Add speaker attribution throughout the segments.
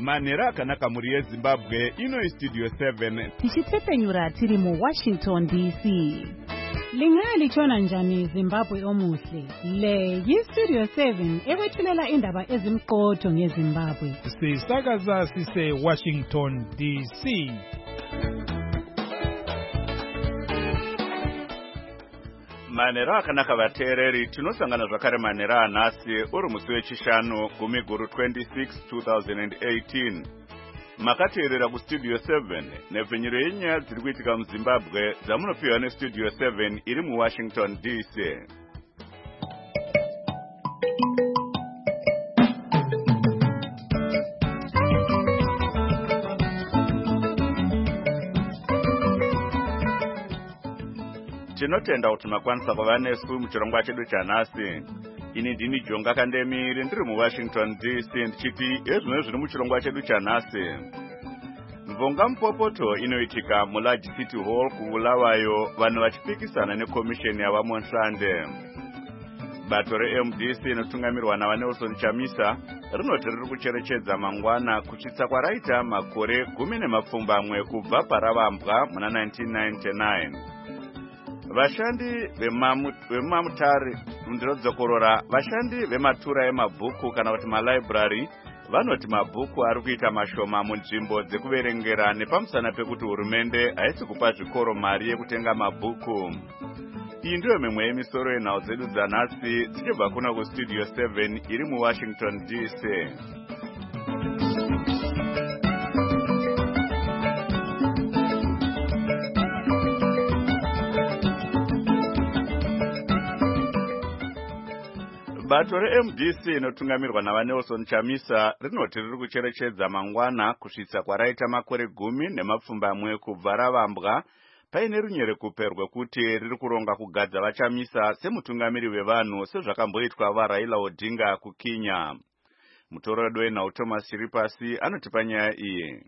Speaker 1: Manera akanaka muri yeZimbabwe ino Studio 7
Speaker 2: tichitepenyura tiri mu Washington DC. Lingalitshona njani Zimbabwe omuhle? Le yi-Studio 7 ekwethulela indaba ezimqotho ngeZimbabwe.
Speaker 3: Sisakaza sise Washington DC.
Speaker 1: Manera akanaka vateereri tinosangana zvakare manera anhasi uri musi wechishanu gumiguru 26 2018. Makateerera kuStudio 7 nepfenyuro yenyaya dziri kuitika muZimbabwe dzamunopiwa neStudio 7 iri muWashington DC. Tinotenda kuti makwanisa kuva nesu muchirongwa chedu chanhasi. Ini ndini Jonga Kandemiri ndiri muWashington DC ndichiti ezvino zviri muchirongwa chedu chanhasi. Mvonga mupopoto inoitika muLarge City Hall kuBulawayo vanhu vachipikisana nekomisheni yavamonshande. Bato reMDC inotungamirwa naVanelson Chamisa rinoti riri kucherechedza mangwana kuchitsa kwaraita makore 10 kubva paravambwa muna 1999. Vashandi vemamutare ndinodzokorora vashandi vematura emabhuku kana kuti malibrary vanoti mabhuku ari kuita mashoma munzvimbo dzekuverengera nepamusana pekuti hurumende haisi kupa zvikoro mari yekutenga mabhuku. Iyi ndiyo mimwe yemisoro yenhau dzedu dzanhasi dzichibva kuna kuStudio 7 iri muWashington DC. Bato reMDC inotungamirwa naVanelson Chamisa rinoti riri kucherechedza mangwana kusvitsa kwaraita makore 10 kubva ravambwa paine runyerekupe rwekuti riri kuronga kugadza vaChamisa semutungamiri wevanhu sezvakamboitwa vaRaila Odinga kuKenya. Mutoredo wenhau Thomas Chiripasi anotipa nyaya iyi.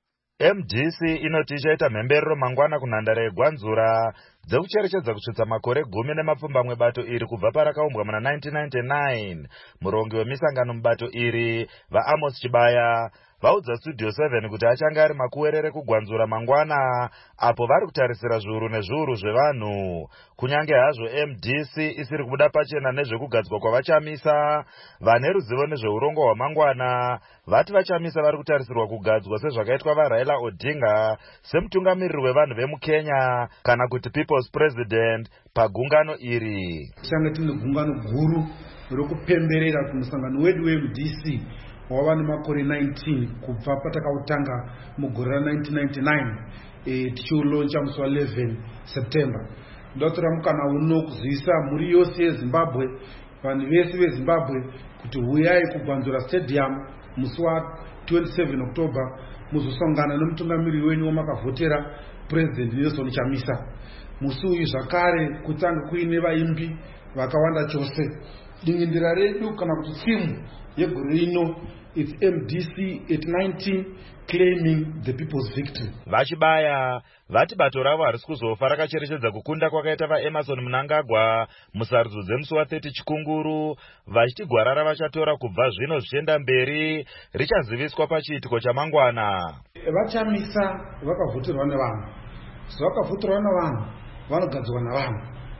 Speaker 4: MDC inoti ichaita mhemberero mangwana kunhandare yeGwanzura dzekucherechedza kusvitsa makore 10 bato iri kubva parakaumbwa muna 1999. Murongi wemisangano mubato iri vaAmos Chibaya vaudza Studio 7 kuti achange ari makuwerere kuGwanzura mangwana apo vari kutarisira zviuru nezviuru zvevanhu. Kunyange hazvo MDC isiri kubuda pachena nezvekugadzwa kwavaChamisa, vane ruzivo nezveurongo hwamangwana vati vaChamisa vari kutarisirwa kugadzwa sezvakaitwa vaRaila Odinga semutungamiriri wevanhu vemuKenya kana kuti People's President pagungano iri.
Speaker 5: Change tine gungano guru rokupemberera kumusangano wedu weMDC wava nemakore 19 kubva patakautanga mugore ra1999 tichiuloncha musi wa11 September. Ndotora mukana uno kuzivisa mhuri yose yeZimbabwe, vanhu vese veZimbabwe kuti huyai kuGwanzura Stadium musi wa 27 October muzosangana nemutungamiriri wenyu wamakavhotera President Nelson Chamisa. Musi uyu zvakare kutanga kuine vaimbi vakawanda chose. Dingindira redu kana kuti simu yegore rino it's MDC at 19 claiming the people's victory.
Speaker 4: Vachibaya vati bato ravo harisi kuzofa rakacherechedza kukunda kwakaita vaEmerson Mnangagwa musarudzo dzemusi wa30 Chikunguru, vachiti gwara ravachatora kubva zvino zvichienda mberi richaziviswa pachiitiko chamangwana.
Speaker 5: VaChamisa vakavhoterwa nevanhu, zvakavhoterwa nevanhu vanogadzwa navanhu.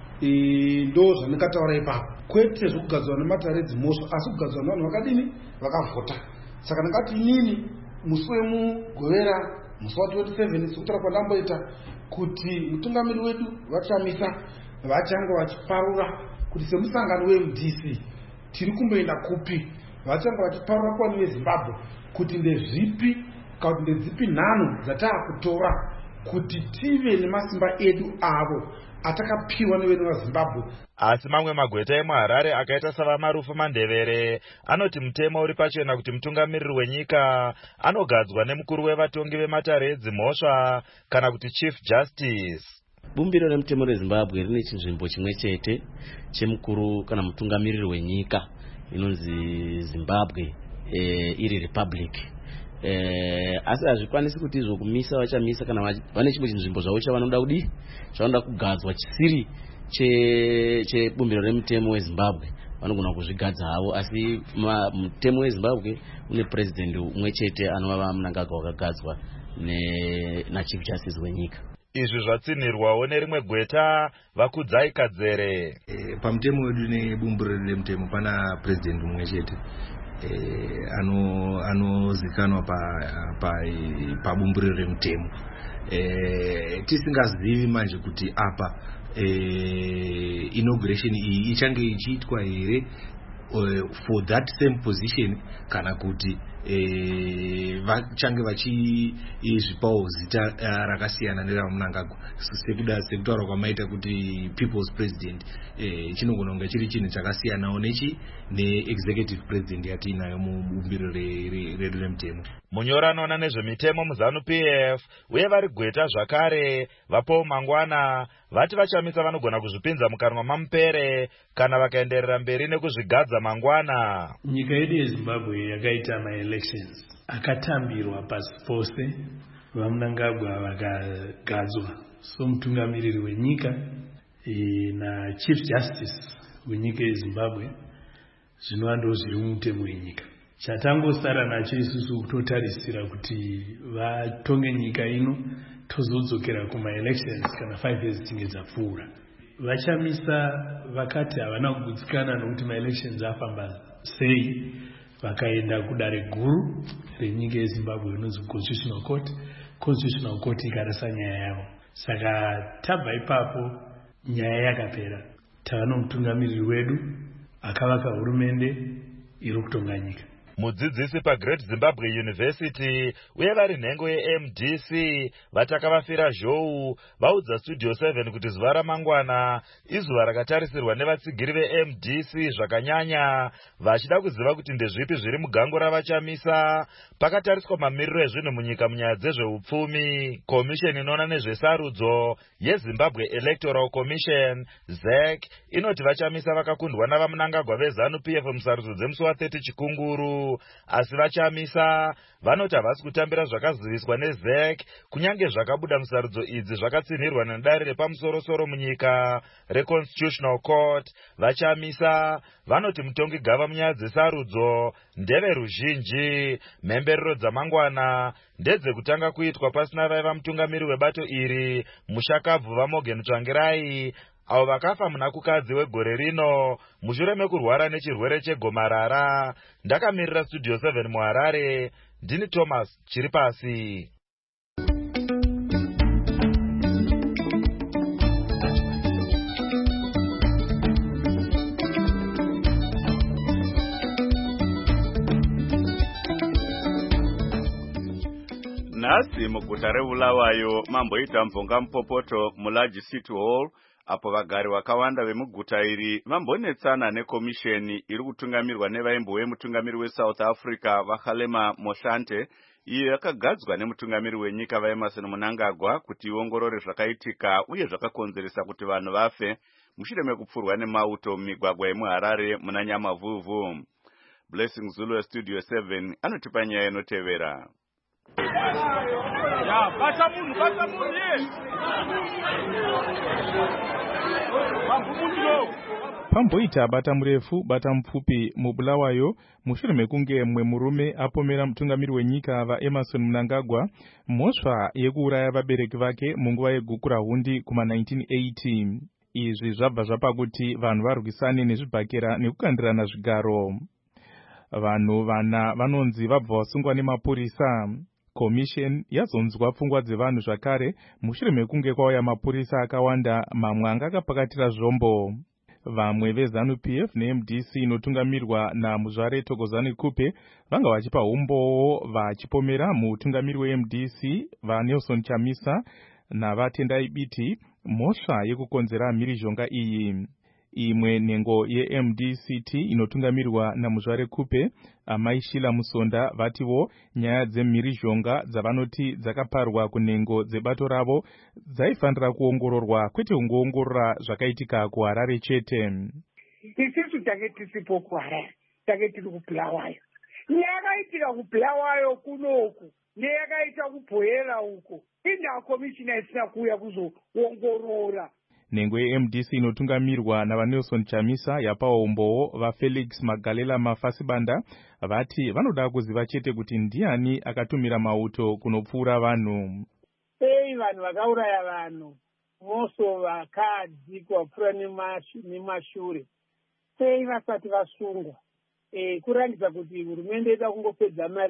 Speaker 5: Ndo zvandikataura ipapo, kwete zvokugadzwa nematare edzimhosva asi kugadzwa nevanhu vakadini vakavhota. Saka ndingati inini musi wemugovera musi wa27 sekutora kwandamboita kuti mutungamiri wedu vaChamisa vachange vachiparura kuti semusangano weMDC tiri kumboenda kupi, vachange vachiparura kuvanhu veZimbabwe kuti ndezvipi kana kuti ndedzipi nhano dzataakutora kuti tive nemasimba edu avo atakapiwa nevenhu vaZimbabwe.
Speaker 4: Asi mamwe magweta emuHarare akaita savamarufu Mandevere anoti mutemo uri pachena kuti mutungamiriri wenyika anogadzwa nemukuru wevatongi vematare edzimhosva kana kuti Chief Justice.
Speaker 6: Bumbiro remutemo reZimbabwe rine chinzvimbo chimwe chete chemukuru kana mutungamiriri wenyika inonzi Zimbabwe iri Republic. Asi hazvikwanisi kuti izvo kumisa vaChamisa kana vane chimwe chinzvimbo zvavo chavanoda kudii chavanoda kugadzwa chisiri chebumbiro remutemo weZimbabwe. vanogona kuzvigadza havo, asi mutemo weZimbabwe une president umwe chete anova Mnangagwa wakagadzwa nachief justice wenyika.
Speaker 4: Izvi zvatsinirwawo nerimwe gweta Vakudzai Kadzere.
Speaker 7: Pamutemo wedu nebumburiro remutemo pana president umwe chete anozikanwa pabumburiro remutemo. Tisingazivi manje kuti apa inauguration iyi ichange ichiitwa here for that same position kana kuti vachange vachizvipawo zita rakasiyana neraMnangagwa sekutaura kwamaita kuti people's president. Chinogona kunge chiri chinhu chakasiyanawo neexecutive president yatiinayo mubumbiro redu remutemo.
Speaker 4: Munyori anoona nezvemitemo muZANU-PF uye vari gweta zvakare vaPaul Mangwana vati vachamisa vanogona kuzvipinza mukanwa mamupere kana vakaenderera mberi nekuzvigadza mangwana.
Speaker 8: Nyika yedu yeZimbabwe yakaita elections akatambirwa pasi pose, vaMnangagwa vakagadzwa somutungamiriri wenyika nachief justice wenyika yeZimbabwe, zvinova ndo zviri mumutemo wenyika. Chatangosara nacho isusu kutotarisira kuti vatonge nyika ino tozodzokera kuma-elections kana 5 years dzinge dzapfuura. Vachamisa vakati havana kugutsikana nokuti ma-elections afamba sei, vakaenda kudare guru renyika yeZimbabwe inonzi Constitutional Court. Constitutional Court ikarasa nyaya yavo. Saka tabva ipapo nyaya yakapera. Tava nomutungamiriri wedu akavaka hurumende iri kutonga nyika.
Speaker 4: Mudzidzisi paGreat Zimbabwe University uye vari nhengo yeMDC vatakavafira zhou vaudza Studio 7 kuti zuva ramangwana izuva rakatarisirwa nevatsigiri veMDC zvakanyanya, vachida kuziva kuti ndezvipi zviri mugango ravachamisa. Pakatariswa mamiriro ezvinhu munyika munyaya dzezveupfumi. Komisheni inoona nezvesarudzo yeZimbabwe Electoral Commission ZEC inoti vachamisa vakakundwa navaMnangagwa veZANU-PF musarudzo dzemusi wa30 Chikunguru. Asi vachamisa vanoti havasi kutambira zvakaziviswa neZEC kunyange zvakabuda musarudzo idzi zvakatsinirwa nedare repamusoro-soro munyika reConstitutional Court. Vachamisa vanoti mutongi gava munyaya dzesarudzo ndeve ruzhinji. Mhemberero dzamangwana ndedzekutanga kuitwa pasina vaiva mutungamiri webato iri Mushakabvu vaMorgan Tsvangirai, avo vakafa muna kukadzi wegore rino mushure mekurwara nechirwere chegomarara. Ndakamirira Studio 7 muHarare, ndini Thomas Chiripasi.
Speaker 1: Nhasi muguta reBulawayo mamboita mvonga mupopoto muLarge City Hall, apo vagari vakawanda vemuguta iri vambonetsana nekomisheni iri kutungamirwa nevaimbo vemutungamiri weSouth Africa vaKgalema Motlanthe, iyo yakagadzwa nemutungamiri wenyika vaEmmerson Mnangagwa kuti iongorore zvakaitika uye zvakakonzeresa kuti vanhu vafe mushure mekupfurwa nemauto mumigwagwa yemuHarare muna Nyamavhuvhu. Blessing Zulu Studio 7 anotipa nyaya inotevera.
Speaker 3: Pamboita bata murefu bata mupfupi muBulawayo mushure mekunge mumwe murume apomera mutungamiri wenyika vaEmmerson Mnangagwa mhosva yekuuraya vabereki vake munguva yegukura hundi kuma-1980. Izvi zvabva zvapa kuti vanhu varwisane nezvibhakera nekukandirana zvigaro. Vanhu vana vanonzi vabva vasungwa nemapurisa. Commission yazonzwa pfungwa dzevanhu zvakare mushure mekunge kwauya mapurisa akawanda, mamwe anga akapakatira zvombo. Vamwe veZANU-PF neMDC inotungamirwa naMuzvare Thokozani Kupe vanga vachipa umbowo vachipomera mutungamiri weMDC vaNelson Chamisa naVatendai Biti mhosva yekukonzera mhirizhonga iyi. Imwe nhengo yeMDCT inotungamirwa naMuzvare Kupe, Amai Shila Musonda, vatiwo nyaya dzemhirizhonga dzavanoti dzakaparwa kunhengo dzebato ravo dzaifanira kuongororwa, kwete kungoongorora zvakaitika kuHarare chete.
Speaker 9: Isusu tange tisipo kuHarare, tange tiri kuBulawayo. Nyakaitika kuBulawayo kunoku neyakaita kuBhoyera uko, ina komishina isina kuuya kuzoongorora.
Speaker 3: Nhengo yeMDC inotungamirwa navaNelson Chamisa yapawo umbowo vaFelix Magalela Mafasibanda vati vanoda kuziva chete kuti ndiani akatumira mauto kunopfuura vanhu.
Speaker 9: Sei vanhu vakauraya vanhu moso vakadzi kwapfuura nemashure sei vasati vasungwa? Kurangidza kuti hurumende ida kungopedza mari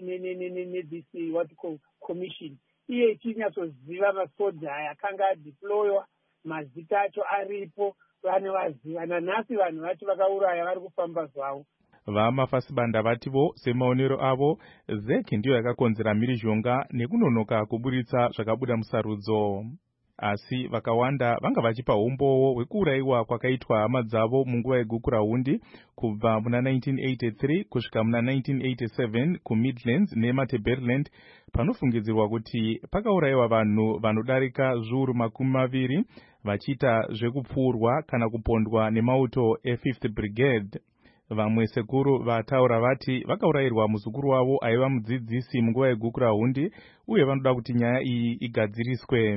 Speaker 9: ne-this what commission iye ichinyatsoziva masoja aya akanga adeploywa, mazita acho aripo, vanhu vaziva. Nanhasi vanhu vacho vakauraya vari kufamba zvavo.
Speaker 3: VaMafasibanda vativo semaonero avo ZEC ndiyo yakakonzera mhirizhonga nekunonoka kuburitsa zvakabuda musarudzo. Asi vakawanda vanga vachipa umbowo hwekuurayiwa kwakaitwa hama dzavo munguva yegukurahundi kubva muna 1983 kusvika muna 1987 kuMidlands neMatabeleland, panofungidzirwa kuti pakaurayiwa vanhu vanodarika zviuru 20 vachiita zvekupfuurwa kana kupondwa nemauto e5th Brigade. Vamwe sekuru vataura vati vakaurayirwa muzukuru wavo aiva mudzidzisi munguva yegukurahundi uye vanoda kuti nyaya iyi igadziriswe.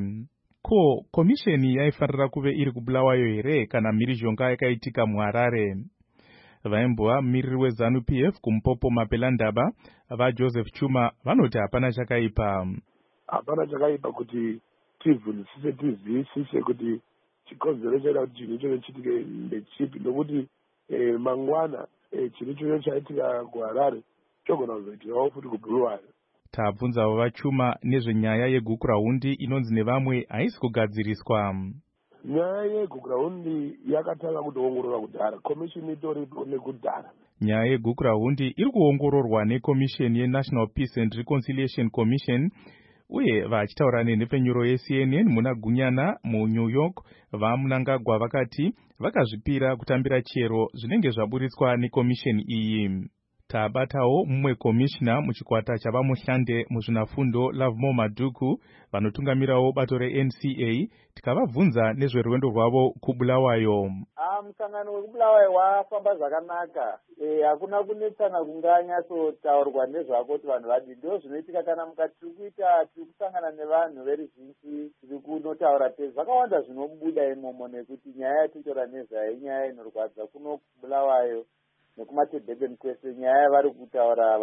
Speaker 3: Ko komisheni yaifanira kuve iri kuBulawayo here kana mhirizhonga yakaitika muHarare? Vaimbova mumiriri weZANU-PF kuMupopo Mapelandaba vaJoseph Chuma vanoti hapana chakaipa.
Speaker 10: Hapana chakaipa kuti tivhunzisise tizivisise kuti chikonzero chaita kuti chinhu ichocho chitike ndechipi, nokuti mangwana chinhu ichocho chaitika kuHarare chogona kuzoitirawo futi kuBulawayo.
Speaker 3: Tabvunzawo vaChuma nezvenyaya yegukurahundi inonzi nevamwe haisi kugadziriswa.
Speaker 10: Nyaya yegukurahundi yakatanga kutoongorora kudhara, komishini itoripo nekudhara.
Speaker 3: Nyaya yegukurahundi iri kuongororwa nekomisheni yeNational Peace and Reconciliation Commission, uye vachitaura nenhepfenyuro yeCNN muna Gunyana muNew York, vaMnangagwa vakati vakazvipira kutambira chero zvinenge zvaburitswa nekomisheni iyi. Tabatawo mumwe komishina muchikwata chavamushande muzvinafundo Lovemore Maduku vanotungamirawo bato reNCA, tikavabvunza nezverwendo rwavo kuBulawayo.
Speaker 11: Musangano wekuBulawayo wafamba zvakanaka. Hakuna kunetsana kunganyatsotaurwa nezvako kuti vanhu vadini. Ndizvo zvinoitika kana mukati tiri kusangana nevanhu veruzhinji tiri kunotaura tezi. Zvakawanda zvinobuda imomo nekuti nyaya yatitora nezvayo inyaya inorwadza kuno kuBulawayo nekumaTebhedeni kwese. Nyaya vari kutaura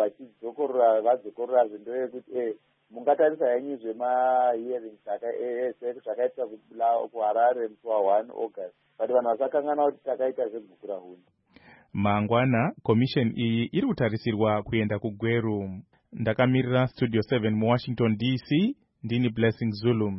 Speaker 11: vadzokorora zvindoye kuti mungatarisa henyu zvemahearings zvakaitika kuHarare musi wa1 August. But vanhu vasakangana kuti takaita zvegukurahundi.
Speaker 3: Mangwana komisheni iyi iri kutarisirwa kuenda kuGweru. Ndakamirira Studio 7 muWashington DC, ndini Blessing Zulu.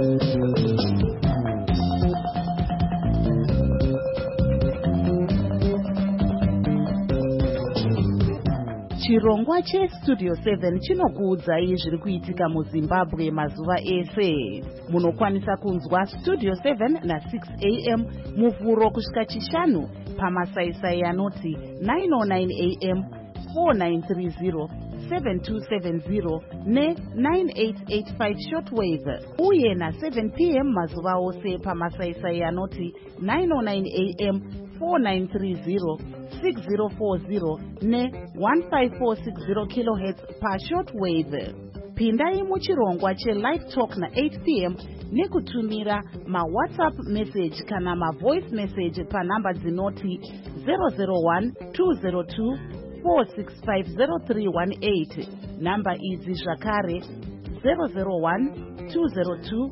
Speaker 12: Chirongwa cheStudio 7 chinokuudzai zviri kuitika muZimbabwe mazuva ese. Munokwanisa kunzwa Studio 7 na6 AM muvhuro kusvika chishanu pamasaisai anoti 909 AM, 4930, 7270 ne9885 shortwave, uye na7 PM mazuva ose pamasaisai anoti 909 AM, 4930, 6040 ne1540 kHz pashortwave. Pindai muchirongwa cheLive Talk na8 PM nekutumira maWhatsApp message kana mavoice message panhamba dzinoti 001-202 4650318. Namba idzi zvakare 001-202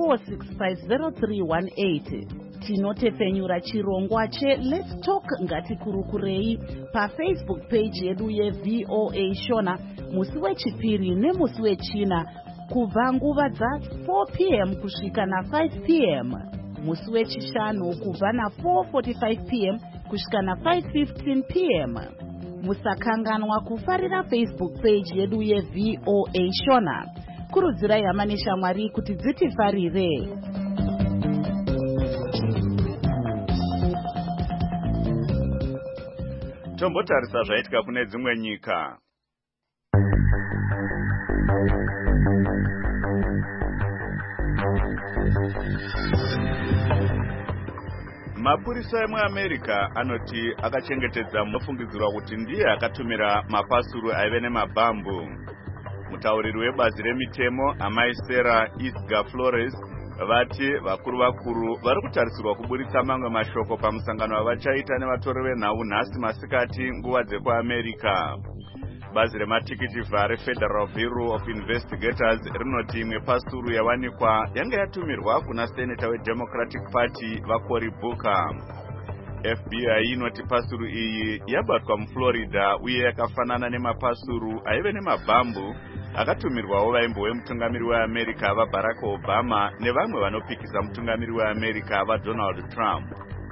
Speaker 12: 4650318. Tinotepfenyura chirongwa cheLet's Talk ngatikurukurei paFacebook page yedu yeVOA Shona musi wechipiri nemusi wechina kubva nguva dza4 PM kusvika na5 PM, musi wechishanu kubva na4:45 PM kusvika na5:15 PM. Musakanganwa kufarira Facebook page yedu yeVOA Shona. Kurudzirai hama neshamwari kuti dzitifarire.
Speaker 1: Tombotarisa zvaitika kune dzimwe nyika. Mapurisa emuAmerica anoti akachengetedza munofungidzirwa kuti ndiye akatumira mapasuru aive nemabhambu. Mutauriri webazi remitemo amai Sarah Isga Flores vati vakuru vari kutarisirwa kuburitsa mamwe mashoko pamusangano wavachaita nevatori venhau nhasi masikati nguva dzekuamerica. Bazi rematikiti vhare Federal Bureau of Investigators rinoti imwe pasuru yawanikwa yanga yatumirwa kuna seneta weDemocratic Party vaCory Booker. FBI inoti pasuru iyi yabatwa muFlorida uye yakafanana nemapasuru aive nemabhambu akatumirwawo vaimbo wemutungamiri weAmerica vaBarack Obama nevamwe vanopikisa mutungamiri weAmerica vaDonald Trump.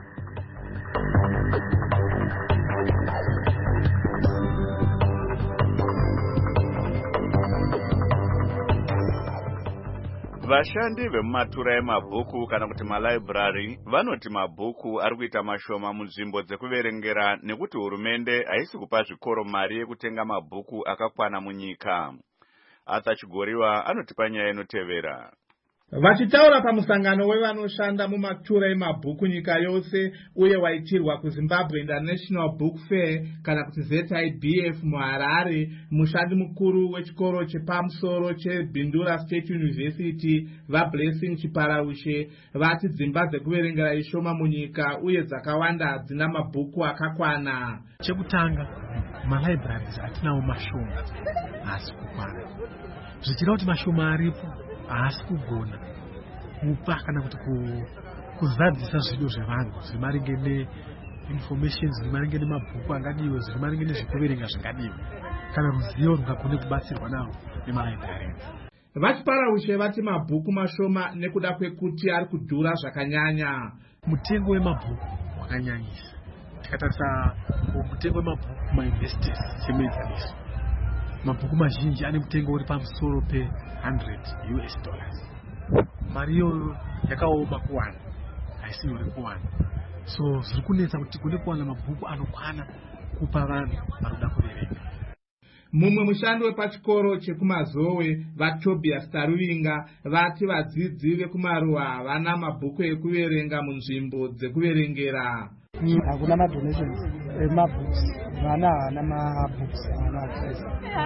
Speaker 1: Vashandi vemumatura emabhuku kana kuti malibrary vanoti mabhuku ari kuita mashoma munzvimbo dzekuverengera nekuti hurumende haisi kupa zvikoro mari yekutenga mabhuku akakwana munyika. Arthur Chigoriwa anotipa nyaya inotevera.
Speaker 3: Vachitaura pamusangano wevanoshanda mumatura emabhuku nyika yose uye waitirwa kuZimbabwe International Book Fair kana kuti ZIBF muHarare, mushandi mukuru wechikoro chepamusoro cheBindura State University vaBlessing Chiparaushe vati dzimba dzekuverengera ishoma munyika uye dzakawanda hadzina mabhuku akakwana.
Speaker 13: Chekutanga, malibraries atinawo mashoma haasi kukwana. Zvichira kuti mashoma aripo haasi kugona kupa kana kuti kuzadzisa zvido zvevanhu zviri maringe neinformation zviri maringe nemabhuku angadiwe zviri maringe nezvekuverenga zvingadiwe kana ruzivo rungagone kubatsirwa nawo nemalibrary.
Speaker 3: Vachiparaushe vati mabhuku mashoma nekuda kwekuti ari kudhura zvakanyanya.
Speaker 13: Mutengo wemabhuku wakanyanyisa. Tikatarisa mutengo wemabhuku kumauniversities semenzaniso, mabhuku mazhinji ane mutengo uri pamusoro $100. Mari iyoyo yakaoma kuwana, haisi nyore kuwana. So zviri kunetsa kuti kune kuwana mabhuku anokwana kupa vanhu vanoda kuverenga.
Speaker 3: Mumwe mushandi wepachikoro chekumazowe vaTobias Taruvinga vati vadzidzi vekumaruwa havana mabhuku ekuverenga munzvimbo dzekuverengera.
Speaker 14: Hakuna madonations emabooks, vana havana mabooks, havana access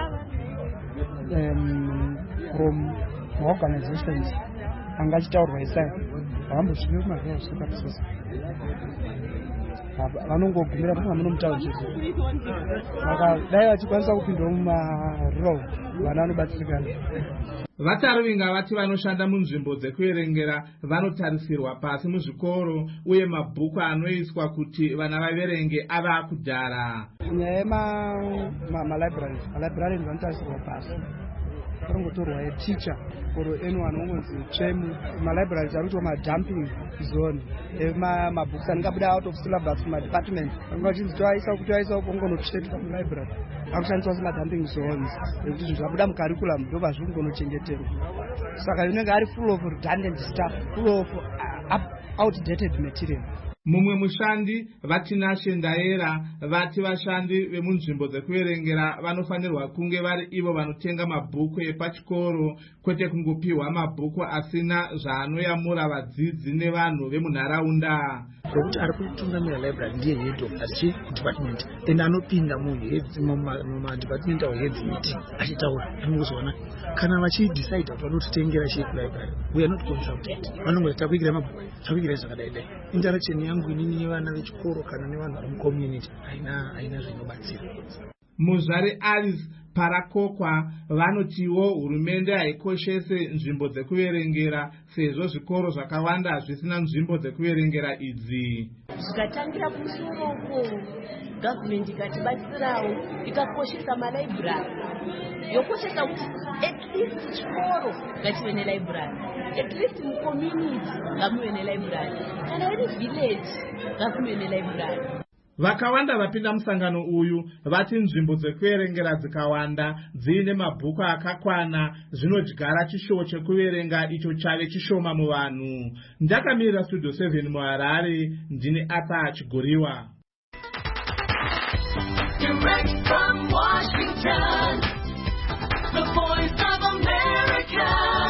Speaker 14: from organizations angachitaurwa isai havambosvike kumazuva kusvika kusosa vanongogumira pamwe munomutaura zvezvo saka dai vachikwanisa kupindwa mumarural vana vanobatsirikana.
Speaker 3: VaTaruvinga vati vanoshanda munzvimbo dzekuverengera vanotarisirwa pasi muzvikoro uye mabhuku anoiswa kuti vana vaverenge ava kudhara.
Speaker 14: Nyaya yemalibraries vanotarisirwa pasi parongotorwa yeticha or anyone unonzi chemu. Malibraries ari kuitwa madumping zone emabhuks anengabuda out of syllabus kumadepartment angachinzi toaisa kungonotsvetwa mulibrary akushandiswa semadumping zones ekuti zvinhu zvabuda mucurriculum ndo pazviri kungonochengeterwa, saka inenge ari full of redundant stuff, full of outdated material.
Speaker 3: Mumwe mushandi vaTinashe Ndaera vati vashandi vemunzvimbo dzekuverengera vanofanirwa kunge vari ivo vanotenga mabhuku epachikoro kwete kungopiwa mabhuku asina zvaanoyamura vadzidzi nevanhu vemunharaunda.
Speaker 14: Kuti ari kutungamira library ndiye head of department and anopinda mumadepartment awo heads meeting achitaura anongozoona kana vachidecide kuti vanotitengera chii kulibrary, we are not consulted, vanongoti takuikirai mabhuku takuikirai zvakadaidai. Interaction yangu inini nevana vechikoro kana nevanhu vari mucommunity haina zvinobatsira.
Speaker 3: Muzvare Alice Parakokwa vanotiwo hurumende haikoshese nzvimbo dzekuverengera sezvo zvikoro zvakawanda zvisina nzvimbo dzekuverengera idzi.
Speaker 15: Zvikatangira kumusoro government ikatibatsirawo ikakoshesa malibrary, yokoshesa kuti at least chikoro ngachive nelibrary, at least mucommunity ngamuve nelibrary, kana iri village ngakuve nelibrary.
Speaker 3: Vakawanda vapinda musangano uyu vati nzvimbo dzekuverengera dzikawanda dziine mabhuku akakwana zvinodyara chishowo chekuverenga icho chave chishoma muvanhu. Ndakamirira Studio 7 muHarare, ndini Arthur Chigoriwa.
Speaker 16: Direct from Washington, the voice of America,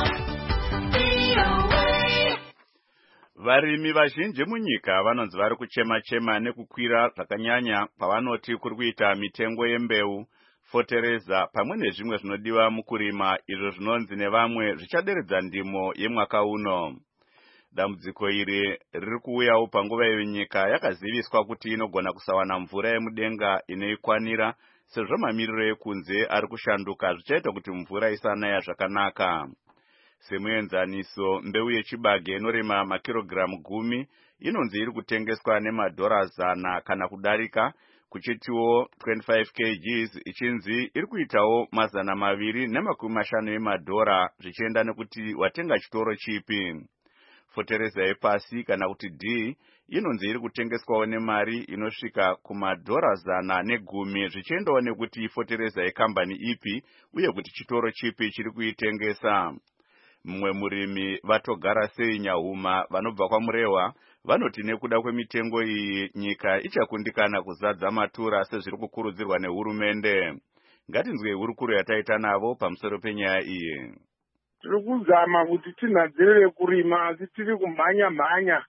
Speaker 16: VOA.
Speaker 1: Varimi vazhinji munyika vanonzi vari kuchema-chema nekukwira zvakanyanya pavanoti kuri kuita mitengo yembeu, fotereza pamwe nezvimwe zvinodiwa mukurima izvo zvinonzi nevamwe zvichaderedza ndimo yemwaka uno. Dambudziko iri riri kuuyawo panguva iyo nyika yakaziviswa kuti inogona kusawana mvura yemudenga inoikwanira sezvo mamiriro ekunze ari kushanduka zvichaita kuti mvura isanaya zvakanaka. Semuenzaniso, mbeu yechibage inorema makirogiramu 10 inonzi iri kutengeswa $100 kana kudarika, kuchitiwo 25 kgs ichinzi iri kuitawo $250 zvichienda nekuti watenga chitoro chipi. Fotereza yepasi kana kuti D inonzi iri kutengeswawo nemari inosvika $110 zvichiendawo nekuti fotereza yekambani ipi uye kuti chitoro chipi chiri kuitengesa. Mumwe murimi Vatogara sei Nyahuma vanobva kwaMurehwa vanoti nekuda kwemitengo iyi nyika ichakundikana kuzadza matura sezviri kukurudzirwa nehurumende. Ngatinzwe hurukuro yataita navo pamusoro penyaya iyi.
Speaker 10: Tiri kuzama kuti tinhadzirire kurima asi tiri kumhanya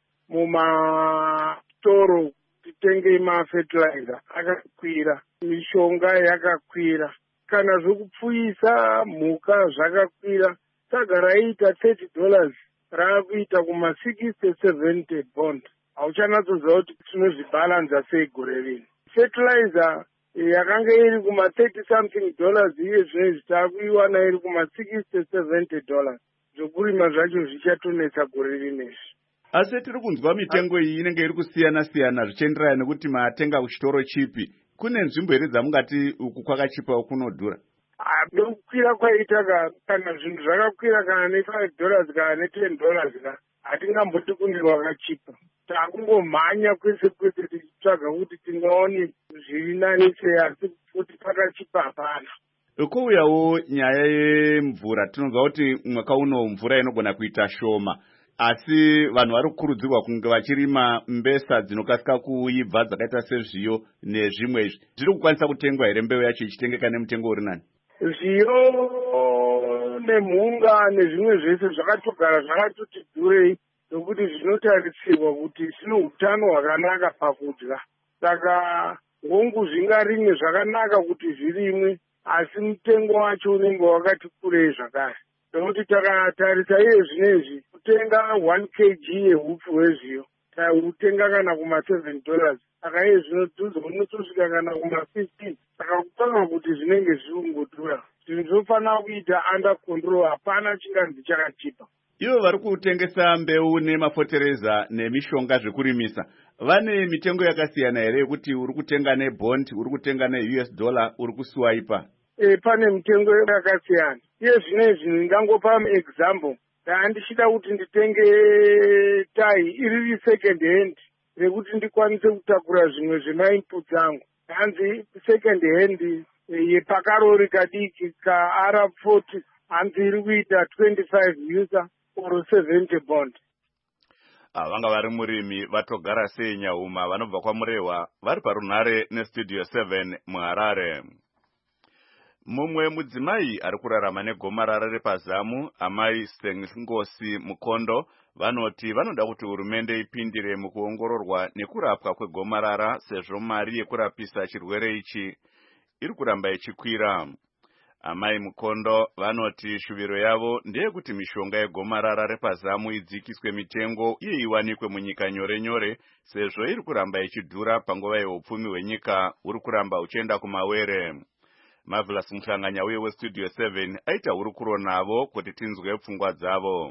Speaker 10: mumatoro titenge mafertilizer akakwira, mishonga yakakwira, kana zvokupfuyisa mhuka zvakakwira. Saka raita $30 raakuita kuma$60-70 bond. Hauchanatsoziva kuti tinozvibalanza sei gore rino. Fertilizer yakanga iri kuma$30-something iye zvinezvi taakuiwana iri kuma$60-70. Zvokurima zvacho zvichatonetsa gore rinezvi.
Speaker 1: Asi tiri kunzwa mitengo iyi inenge iri kusiyana-siyana zvichienderana nekuti matenga kuchitoro chipi. Kune nzvimbo here dzamungati uku kwakachipa kunodhura?
Speaker 10: Nokukwira kwaita kana zvinhu zvakakwira kana $5 kana $10 hatingamboti kune rwakachipa. Takungomhanya kwese kwese tichitsvaga kuti tingaone zviri nani sei asi kuti pakachipa hapana.
Speaker 1: Kouyawo nyaya yemvura, tinonzwa kuti mwaka uno mvura inogona kuita shoma, asi vanhu vari kukurudzirwa kunge vachirima mbesa dzinokasika kuibva dzakaita sezviyo nezvimwe izvi. Zviri kukwanisa kutengwa here mbeu yacho ichitengeka nemutengo uri nani?
Speaker 10: Zviyo nemhunga nezvimwe zvese zvakatogara zvakatoti dhurei nokuti zvinotarisirwa kuti zvine utano hwakanaka pakudya. Saka hongu zvingarimwe zvakanaka kuti zvirimwe asi mutengo wacho unenge wakati kurei zvakare. Nokuti takatarisa iye zvinezvi kutenga 1 kg yehupfu hwezviyo tautenga kana kuma$7. Saka iye zvinodhudza unotosvika kana kuma$15. Saka kutanga kuti zvinenge zvikungodhura. Zvinhu zvofanira kuita under control, hapana chinganzi chakachipa.
Speaker 1: Ivo vari kutengesa mbeu nemafotereza nemishonga zvekurimisa, vane mitengo yakasiyana here yekuti uri kutenga nebond, uri kutenga $US, uri kuswaipa?
Speaker 10: Pane mitengo yakasiyana. Iye zvinezvi ndingangopa example. Ndichida kuti nditenge tai iri second hand rekuti ndikwanise kutakura zvimwe zvemainputs angu. Hanzi second hand yepakarori kadiki ka-R40 hanzi iri kuita 25 user or 70 bond.
Speaker 1: Vanga vari murimi Vatogara sei Nyahuma vanobva kwaMurehwa vari parunhare nestudio 7 muHarare. Mumwe mudzimai ari kurarama negomarara repazamu, amai Sengosi Mukondo, vanoti vanoda kuti hurumende ipindire mukuongororwa nekurapwa kwegomarara sezvo mari yekurapisa chirwere ichi iri kuramba ichikwira. Amai Mukondo vanoti shuviro yavo ndeyekuti mishonga yegomarara repazamu idzikiswe mitengo uye iwanikwe munyika nyore nyore sezvo iri kuramba ichidhura panguva yeupfumi hwenyika uri kuramba uchienda kumawere. Marvelous Muhlanganya uye westudio 7 aita hurukuro navo kuti tinzwe pfungwa dzavo.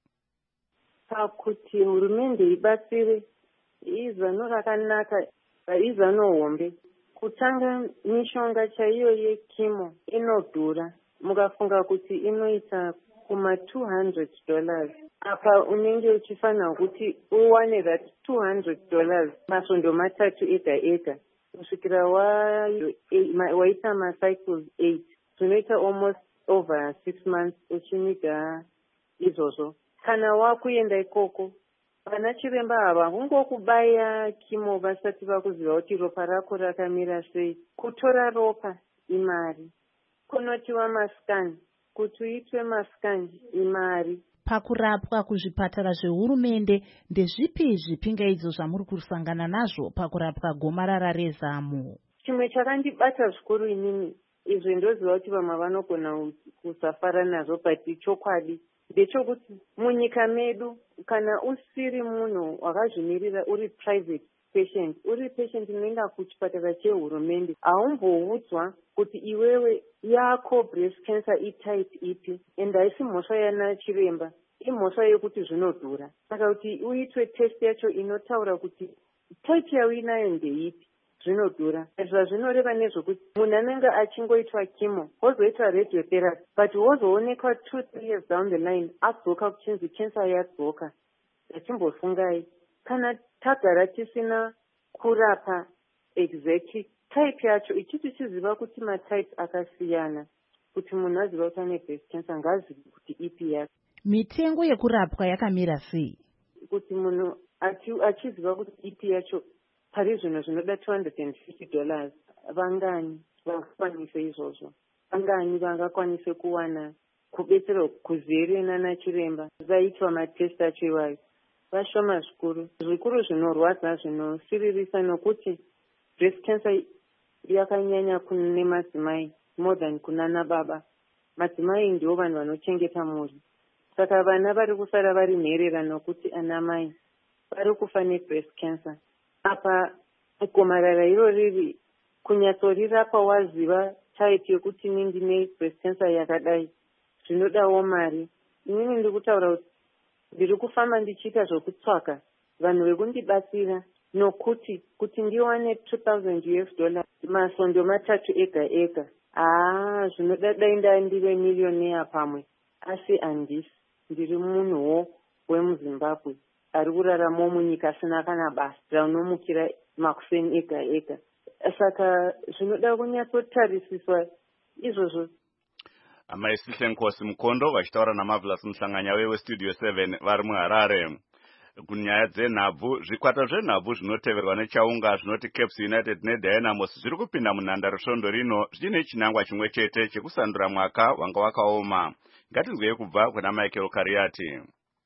Speaker 17: Pakuti hurumende ibatsire izano rakanaka izano hombe. Kutanga mishonga chaiyo yekimo inodhura. Mukafunga kuti inoita kuma $200. Apa unenge uchifanira kuti uwane that $200 masondo matatu ega. Kusvikira waita macycles 8. Tunoita almost over 6 months uchiniga izvozvo. Kana wakuenda ikoko, vana chiremba ava kungokubaya kimo vasati vakuziva kuti ropa rako rakamira sei. Kutora ropa imari. Kunotiwa maskani. Kuti uitwe maskani imari.
Speaker 12: Pakurapwa kuzvipatara zvehurumende, ndezvipi zvipingaidzo zvamuri kusangana nazvo pakurapwa gomarara rezamu?
Speaker 17: Chimwe chakandibata zvikuru inini, izvo ndoziva kuti vamwe vanogona kusafara nazvo, but chokwadi ndechokuti munyika medu kana usiri munhu wakazvimirira uri private patient unoenda kuchipatara chehurumende haumboudzwa kuti iwewe yako breast cancer itype ipi and haisi mhosva yana chiremba imhosva yekuti zvinodhura saka kuti uitwe test yacho inotaura kuti type yauinayo ndeipi zvinodhura zvazvinoreva nezvokuti munhu anenge achingoitwa chemo wozoitwa radiotherapy but wozoonekwa 2-3 years down the line adzoka kuchinzi cancer yadzoka zvatimbofungai kana tagara tisina kurapa exactly type yacho ichiti chiziva kuti matypes akasiyana kuti munhu aziva kuti ane breast cancer ngazivi kuti ipi yake.
Speaker 12: Mitengo yekurapwa yakamira sei?
Speaker 17: Kuti munhu achiziva kuti ipi yacho pari zvino zvinoda $250 vangani vangakwanise izvozvo, vangani vangakwanise kuwana kubetsera kuzere nana chiremba vaitwa matest acho iwayo vashoma zvikuru zvinorwadza zvinosiririsa nokuti breast cancer yakanyanya kune madzimai more than kunana baba. Madzimai ndio vanhu vanochengeta mhuri, saka vana vari kusara vari nherera nokuti ana mai vari kufa nebreast cancer. Apa gomarara iro riri kunyatsorirapa waziva type yekuti ndine breast cancer yakadai zvinodawo mari. Inini ndiri kutaura kuti ndiri kufamba ndichiita zvokutsvaka vanhu vekundibatsira nokuti kuti ndiwane $2,000 masondo matatu ega ega zvinoda dai ndive millionaire pamwe, asi handisi. Ndiri munhuwo wemuZimbabwe ari kuraramawo munyika asina kana basa raunomukira makuseni ega ega, saka zvinoda kunyatsotarisiswa izvozvo.
Speaker 1: Amaisise Nkosi Mukondo vachitaura naMarvelous Muhlanganya weStudio 7 vari muHarare. Kunyaya dzenhabvu, zvikwata zvenhabvu zvinoteverwa nechaunga zvinoti Caps United neDynamos zviri kupinda munhandare svondo rino zviine chinangwa chimwe chete chekusandura mwaka wanga wakaoma. Ngatinzwei kubva kuna Michael Kariati.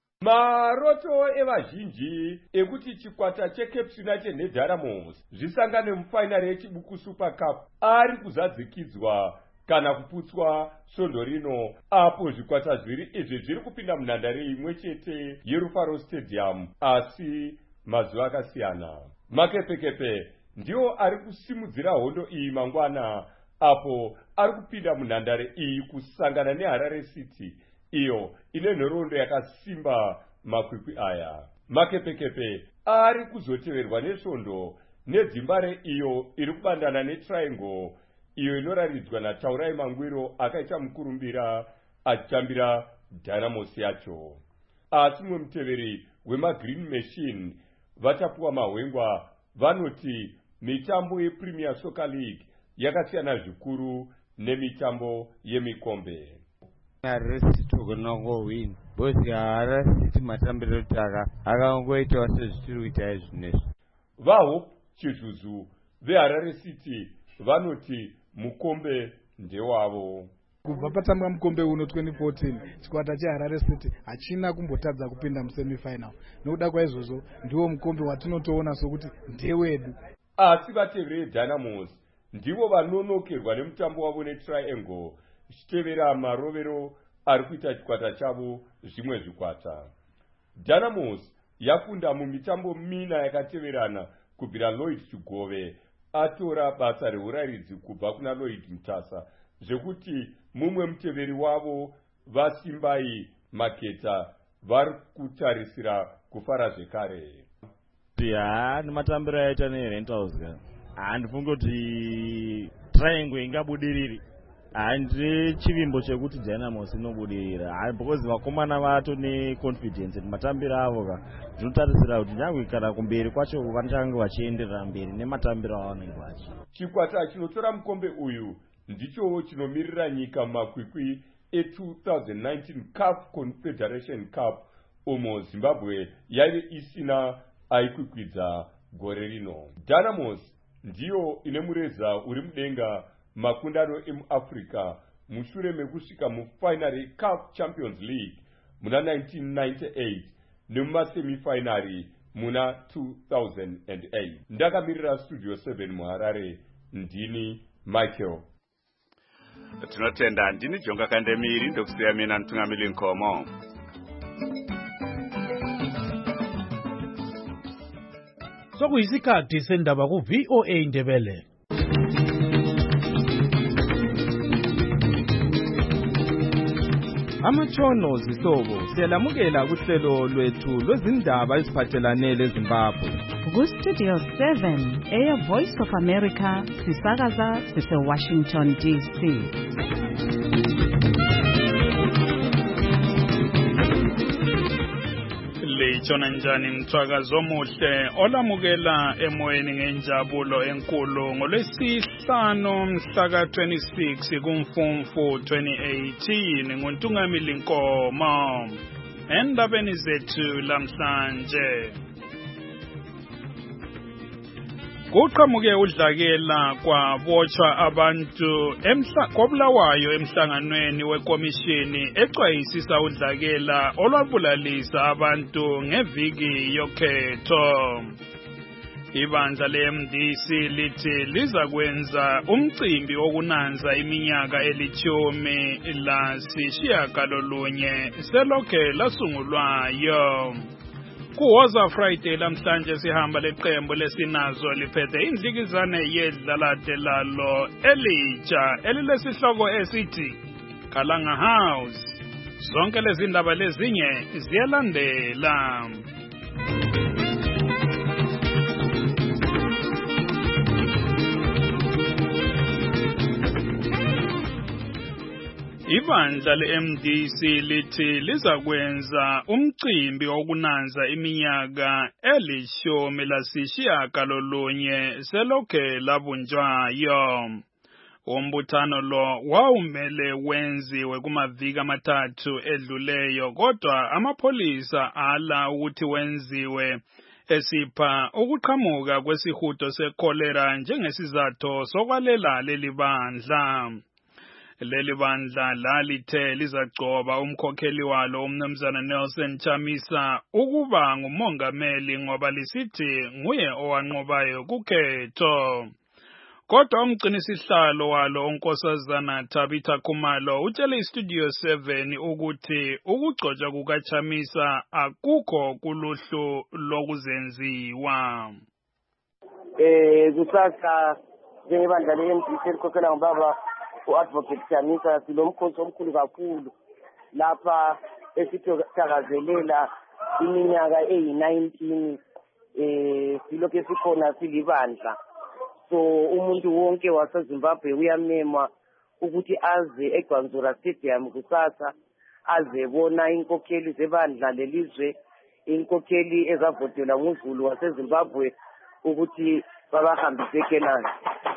Speaker 18: Maroto evazhinji ekuti chikwata cheCaps United neDynamos zvisangane mufainari yechibuku Super Cup ari kuzadzikidzwa kana kuputswa svondo rino, apo zvikwata zviri izvi zviri kupinda munhandare imwe chete yeRufaro Stadium asi mazuva akasiyana. Makepekepe ndiwo ari kusimudzira hondo iyi mangwana, apo ari kupinda munhandare iyi kusangana neHarare City iyo ine nhoroondo yakasimba makwikwi aya. Makepekepe ari kuzoteverwa nesvondo nedzimbare iyo iri kubandana neTriangle iyo inoraridzwa naTaurai Mangwiro akaita mukurumbira achitambira Dynamos yacho. Asi mumwe muteveri wemaGreen Machine vachapuwa mahwengwa vanoti mitambo yePremier Soccer League yakasiyana zvikuru nemitambo yemikombe.
Speaker 19: Harare City kunongowina bosi Harare City matambiro taka akangoitawo sezvichiri kuita izvinezvi.
Speaker 18: VaHope Chizuzu veHarare City vanoti mukombe ndewavo.
Speaker 13: Kubva patambwa mukombe uno 2014 chikwata cheHarare City hachina kumbotadza kupinda musemifinal. Nokuda kwaizvozvo ndiwo mukombe watinotoona sokuti ndewedu.
Speaker 18: Asi vateveri veDynamos ndivo vanonokerwa nemutambo wavo neTriangle zvichitevera marovero ari kuita chikwata chavo zvimwe zvikwata. Dynamos yakunda mumitambo mina yakateverana kubvira Lloyd Chigove atora basa reurayiridzi kubva kuna Lloyd Mutasa, zvekuti mumwe muteveri wavo vaSimbai Maketa vari kutarisira kufara zvekare.
Speaker 20: Nematambiro aita neRentals handifungi kuti Triangle ingabudiriri. Handi chivimbo chekuti Dynamos inobudirira because vakomana vato neconfidence matambiro avo zvinotarisira kuti nyangwe kana kumberi kwacho vanenge vachienderera mberi nematambiro avanenge vachi.
Speaker 18: Chikwata chinotora mukombe uyu ndicho chinomirira nyika makwikwi e2019 CAF Confederation Cup umo Zimbabwe yaive isina aikwikwidza gore rino. Dynamos ndiyo ine mureza uri mudenga makundano emuAfrica mushure mekusvika mufainari CAF Champions League muna 1998 nemumasemifainari muna 2008. Ndakamirira Studio 7 muHarare, ndini Michael.
Speaker 1: tinotenda. Ndini Jonga Kandemiri, ndokusiya mina Mtungamiri Nkomo.
Speaker 21: Sokuyisikhathi sendaba ku VOA Ndebele.
Speaker 22: Amatshono zihlobo siyalamukela kuhlelo lwethu lwezindaba eziphathelane leZimbabwe.
Speaker 12: Ku-Studio 7 Air Voice of America sisakaza sise-Washington DC.
Speaker 23: Litshona njani mthwakazo omuhle olamukela emoyeni ngenjabulo enkulu ngolwesihlanu mhla ka-26 kuMfumfu 2018 nguNtungamili Nkomo. Endabeni zethu lamhlanje kuqhamuke udlakela kwabotshwa abantu kobulawayo emhlanganweni wekomishini exwayisisa udlakela olwabulalisa abantu ngeviki yokhetho. Ibandla le-MDC lithi liza kwenza umcimbi wokunanza iminyaka eli-18 selokhe lasungulwayo. Kuwoza Friday lamhlanje sihamba leqembu lesinazo liphethe indlikizane yedlalade lalo elitsha elilesihloko esithi Kalanga House. Zonke lezi ndaba lezinye ziyalandela. Ibandla le-MDC lithi liza kwenza umcimbi wokunanza iminyaka eli-18 selokhe labunjwayo. Umbuthano lo wawumele wenziwe kumaviki amathathu edluleyo, kodwa amapholisa ala ukuthi wenziwe esipha ukuqhamuka kwesihudo sekholera njengesizathu sokwalela leli bandla. Leli bandla lalithe lizagcoba umkhokheli walo umnumzana Nelson Chamisa ukuba ngumongameli ngoba lisithi nguye owanqobayo kukhetho. Kodwa umgcinisihlalo walo unkosazana Tabitha Khumalo utshele iStudio 7 ukuthi ukugcotshwa kukaChamisa akukho kuluhlu lokuzenziwa.
Speaker 24: Kusasa njengebandla le-MDC elikhokhela ngubaba u-Advocate Chamisa silomkhosi omkhulu kakhulu lapha esithakazelela iminyaka eyi-19 silokhu sikhona silibandla. So umuntu wonke waseZimbabwe uyamemwa ukuthi aze eGwanzura Stadium kusasa azebona inkokheli zebandla lelizwe, inkokheli ezavotelwa nguZulu waseZimbabwe ukuthi babahambise eKenani.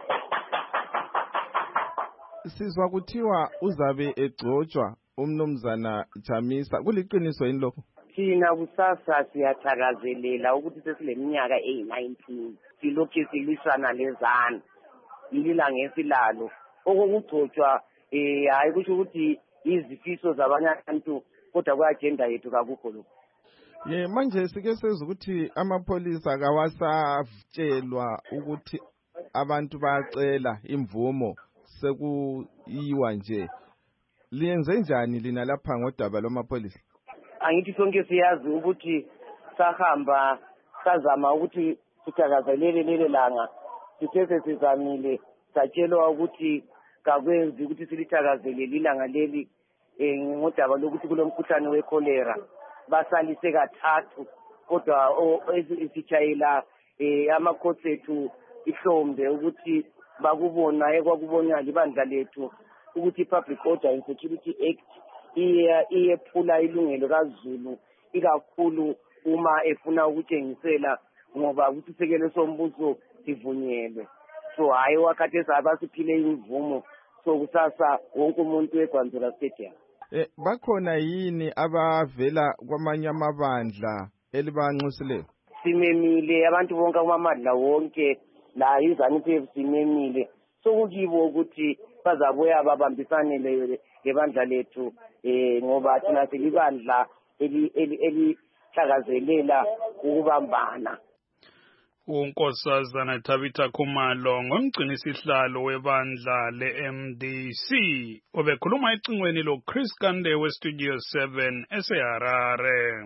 Speaker 22: Sizwa kuthiwa uzabe egcotshwa umnumzana Chamisa, kuliqiniso yini lokho?
Speaker 24: Thina kusasa siyathakazelela ukuthi sesileminyaka eyi-19 silokhu silwisana lezana ililanga esilalo. Okokugcotshwa hayi kusho ukuthi izifiso zabanye abantu, kodwa ku-agenda yethu kakukho lokho.
Speaker 22: Manje sike sezwe ukuthi amapholisa kawasatshelwa ukuthi abantu bayacela imvumo sekuyiwa nje. Liyenze njani lina lapha ngodaba lwamapholisa?
Speaker 24: Angithi sonke siyazi ukuthi sahamba sazama ukuthi sithakazelele leli langa, sithe sesizamile satshelwa ukuthi kakwenzi ukuthi silithakazelele ilanga leli ngodaba lokuthi kulomkhuhlane wekholera. Basalise kathathu kodwa sitshayela amakhosi ethu ihlombe ukuthi bakubona ekwakubona libandla lethu ukuthi Public Order and Security Act iyephula ilungelo kaZulu, ikakhulu uma efuna ukutshengisela ngoba ukusisekelo sombuso sivunyelwe. So hayi wakhathesi abasiphile imvumo, so kusasa wonke umuntu eGwanzura Stadium.
Speaker 22: Bakhona yini abavela kwamanye amabandla elibanxusileyo?
Speaker 24: Simemile abantu bonke amabandla wonke la iZANU-PF simemile, sokukibo ukuthi bazabuya babambisane lebandla lethu ngoba thina silibandla elihlakazelela ukubambana.
Speaker 23: unkosazana Tabitha Khumalo ngomgcini sihlalo webandla le-MDC obekhuluma ecingweni lo Chris Kande we-Studio 7 eseHarare.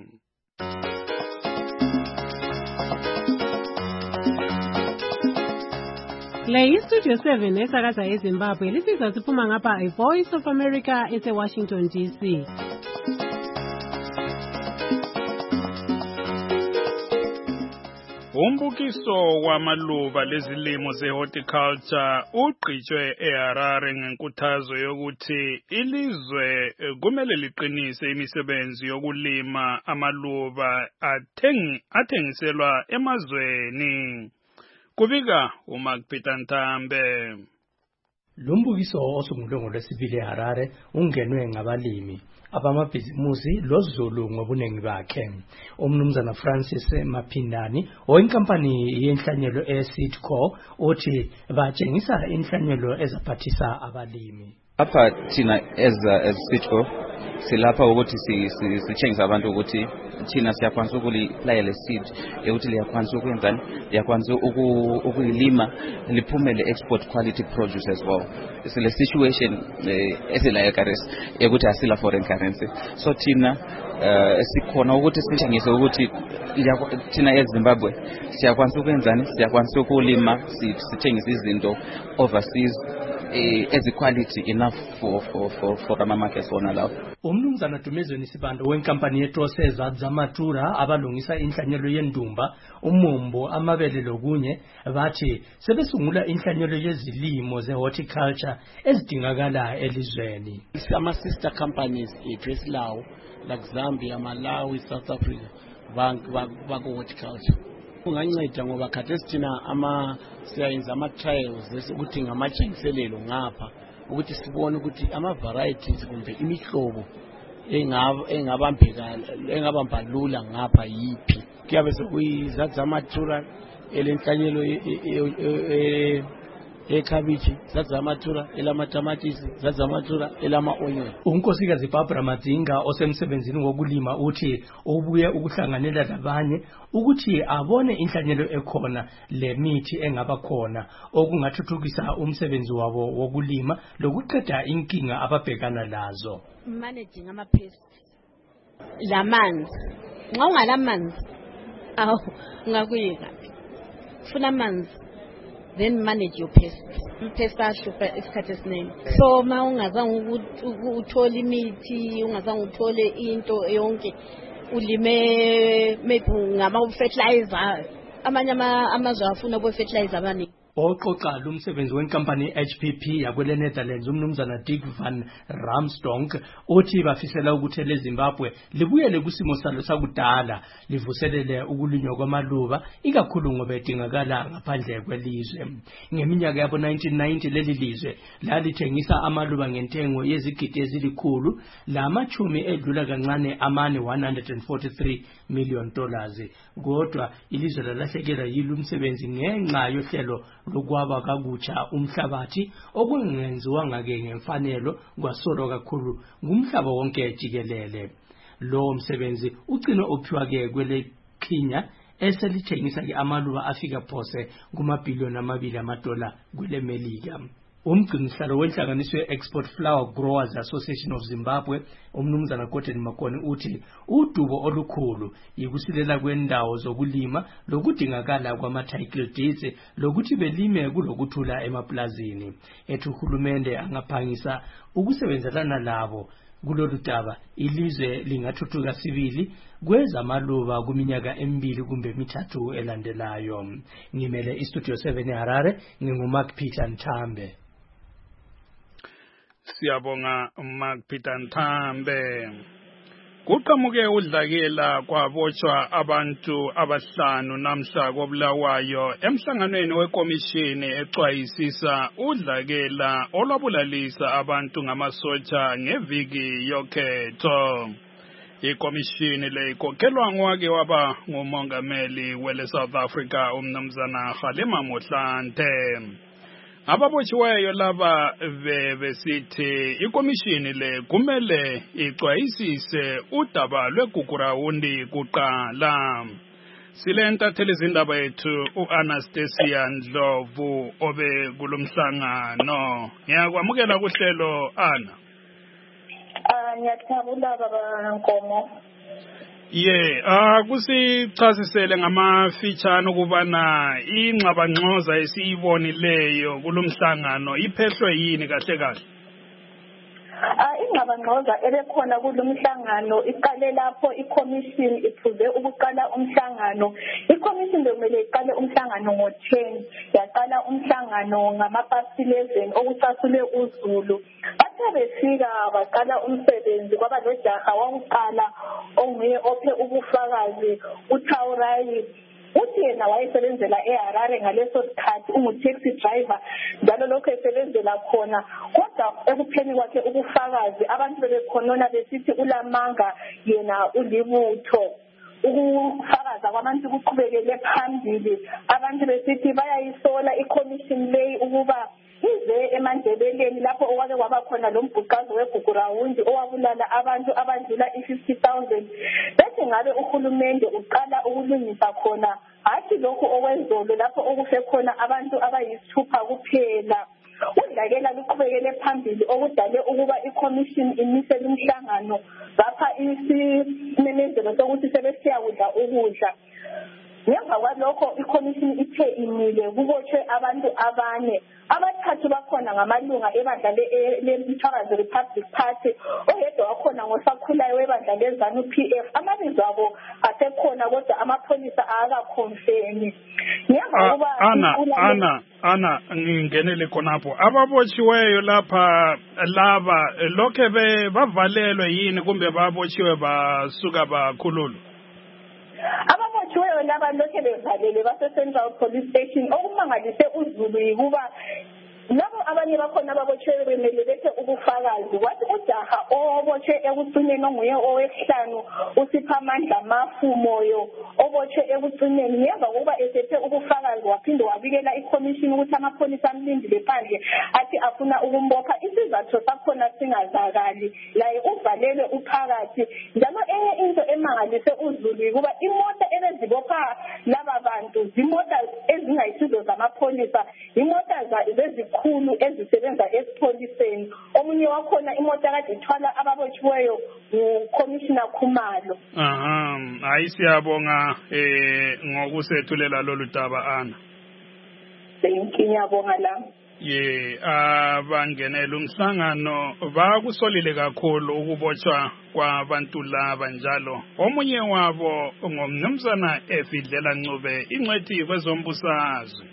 Speaker 2: Le iStudio 7 esakaza eZimbabwe lisiza siphuma ngapha iVoice of America eseWashington DC.
Speaker 23: Umbukiso wamaluba lezilimo ze-horticulture ugqitshwe eHarare ngenkuthazo yokuthi ilizwe kumele liqinise imisebenzi yokulima amaluba athengiselwa emazweni. Kubika uMark Peter Ntambe.
Speaker 5: Lumbukiso osungulwe ngoLwesibili eHarare ungenwe ngabalimi abamabhizimusi loZulu ngobunengi bakhe. Umnumzana Francis Maphindani oyinkampani yenhlanyelo eSeedco uthi batshengisa inhlanyelo ezaphathisa abalimi.
Speaker 6: Apha thina as Seedco silapha ukuthi sitshengisa abantu ukuthi thina siyakwanisa ukulilayela seed ukuthi liyakwanisa ukwenzani, liyakwanisa ukuyilima liphumele export quality produce as well. Sile situation esilayekaris ukuthi asila foreign currency, so thina sikhona ukuthi sitshengise ukuthi thina eZimbabwe siyakwanisa ukwenzani, siyakwanisa ukulima sitshengisa izinto overseas as quality enough for ama markets wona lawo.
Speaker 5: Umnumzana Dumezweni Sibando wenkampani yeTroseza Zamatura abalungisa inhlanyelo yendumba, umumbo, amabele lokunye bathi sebesungula inhlanyelo yezilimo ze-horticulture ezidingakala elizweni.
Speaker 7: Ama sister companies eTreslaw like Zambia, Malawi, South Africa bako horticulture. Unganceda ngoba khathesi thina siyayenza ama-trials ukuthi ngamatshengiselelo ngapha ukuthi sibone ukuthi ama-varieties kumbe imihlobo engabamba lula ngapha yiphi. Kuyabe sekuyizazamatura elenhlanyelo ekhabichi, zazamatura elamatamatisi, zazamatura elama-onion.
Speaker 5: Unkosikazi Barbara Madzinga osemsebenzini wokulima uthi ubuye ukuhlanganela labanye ukuthi abone inhlanyelo ekhona lemithi engaba khona okungathuthukisa umsebenzi wabo wokulima lokuqeda inkinga ababhekana lazo.
Speaker 15: Managing ama-pests, lamanzi, nxa ungalamanzi ungakuyeka funa amanzi, then manage your pests. Pests ahlupha isikhathi esiningi. So ma ungazange uthole imithi, ungazange uthole into yonke, ulime maybe ngama-fertilizer, amanye amazwe afuna bo-fertilizer abaningi.
Speaker 5: Oqoqa lumsebenzi wenkampani HPP yakwele Netherlands umnumzana Dick van Ramstonk uthi bafisela ukuthi leZimbabwe libuyele kusimo salo sakudala livuselele ukulinywa kwamaluba ikakhulu ngoba edingakala ngaphandle kwelizwe. Ngeminyaka yabo 1990 leli lizwe lalithengisa amaluba ngentengo yezigidi ezilikhulu, lamachumi edlula kancane amane $143 million. Kodwa ilizwe lalahlekelwa yilumsebenzi ngenxa yohlelo lokwaba kakutsha umhlabathi okungenziwa ngake ngemfanelo kwasolwa kakhulu ngumhlaba wonke jikelele. Lo msebenzi ugcina uphiwa ke kwele Kenya eselithengisa ke amaluba afika phose kumabhiliyoni $2 kwele Melika. Umgcinisihlalo wenhlanganiso ye-Export Flower Growers Association of Zimbabwe umnumzana Gordon Makoni uthi udubo olukhulu yikusilela kwendawo zokulima lokudingakala kwama-title deeds lokuthi belime kulokuthula emaplazini. Ethi uhulumende angaphangisa ukusebenzelana labo kulolu daba ilizwe lingathuthuka sibili kwezamaluba kuminyaka 2 kumbe 3 elandelayo. Ngimele iStudio 7 eHarare nginguMark Peter Ntambe.
Speaker 23: Siyabonga Mark Peter Ntambe. Kuqhamuke udlakela kwabotshwa abantu abahlanu namhla koBulawayo emhlanganweni wekomishini ecwayisisa udlakela olwabulalisa abantu ngamasotsha ngeviki yokhetho. Ikomishini le ikhokhelwa ngowake waba ngumongameli wele South Africa umnumzana Kgalema Motlanthe. Ababotshiweyo laba besithi ikomishini le kumele icwayisise udaba lweGugurawundi kuqala. Silentatheli izindaba yethu uAnastasia Ndlovu obe kulomhlangano. Ngiyakwamukela kuhlelo Ana.
Speaker 4: Ngiyathabula baba Nkomo.
Speaker 23: Kusichasisele ngamafitshane ukubana ingxabangxoza esiyibonileyo kulomhlangano iphehlwe yini kahle kahle.
Speaker 4: Ingxabangxoza ebekhona kulomhlangano iqale lapho iCommission iphuze ukuqala umhlangano. iCommission bekumele iqale umhlangano ngo-10, yaqala umhlangano ngama-11 okucasule uZulu. Bathe befika baqala umsebenzi kwaba lojaha wakuqala onguye ophe ubufakazi uTaurayi. Uthi yena wayesebenzela eHarare ngaleso sikhathi ungu-taxi driver njalo lokho esebenzela khona, kodwa ekupheni kwakhe ubufakazi abantu bebekhonona besithi ulamanga yena ulibutho. Ukufakaza kwabantu kuqhubekele phambili, abantu besithi bayayisola iCommission leyi ukuba ize emandebeleni lapho okwake kwaba khona lo mbhuqazo weGugurawundi owabulala abantu abadlula i-50,000. Bethi ngabe uhulumende uqala ukulungisa khona, hathi lokhu okwenzolo lapho okufe khona abantu abayisithupha kuphela. Udlakela luqhubekele phambili okudale ukuba iCommission imisele umhlangano bapha isimemezelo sokuthi sebesiya kudla ukudla. Ngemva kwalokho iCommission ithe imile kubotshwe abantu abane. Abathathu bakhona ngamalunga ebandla leMthwakazi Republic Party, oyedwa wakhona ngosakhulayo webandla leZANU-PF. Amabizo abo asekhona kodwa amapholisa awakakhonfirmi. Ngemva kuba
Speaker 23: Ana ngingenele khonapho ababotshiweyo lapha laba lokhe bavalelwe yini kumbe babotshiwe basuka bakhululwa?
Speaker 4: Ababotshiweyo laba lokhe bevalele base-Central Police Station. Okumangalise uZulu yikuba labo abanye bakhona ababotshiweyo bemele bethe ubufakazi. Wathi ujaha obotshwe ekucineni onguye owesihlanu uSiphamandla Mafumoyo obotshwe ekucineni ngemva kokuba esethe ubufakazi waphinde wabikela iCommission ukuthi amapholisa amlindile phandle athi afuna ukumbopha. Isizathu sakhona singazakali, laye uvalelwe uphakathi. Njalo enye into emangalise uZulu yikuba imota ebezibopha laba bantu zimota ezingayisizo zamapholisa, imota zezikhulu ezisebenza esipholiseni. Omunye wakhona imota kade ithwala ababotshiweyo uCommissioner Khumalo.
Speaker 23: Hayi siyabonga ngokusethulela lolu daba Ana.
Speaker 4: Ngiyabonga la.
Speaker 23: Abangenela umhlangano bakusolile kakhulu ukubotshwa kwabantu laba njalo. Omunye wabo ngomnumzana Efidlela Ncube ingcwethi kwezombusazwe.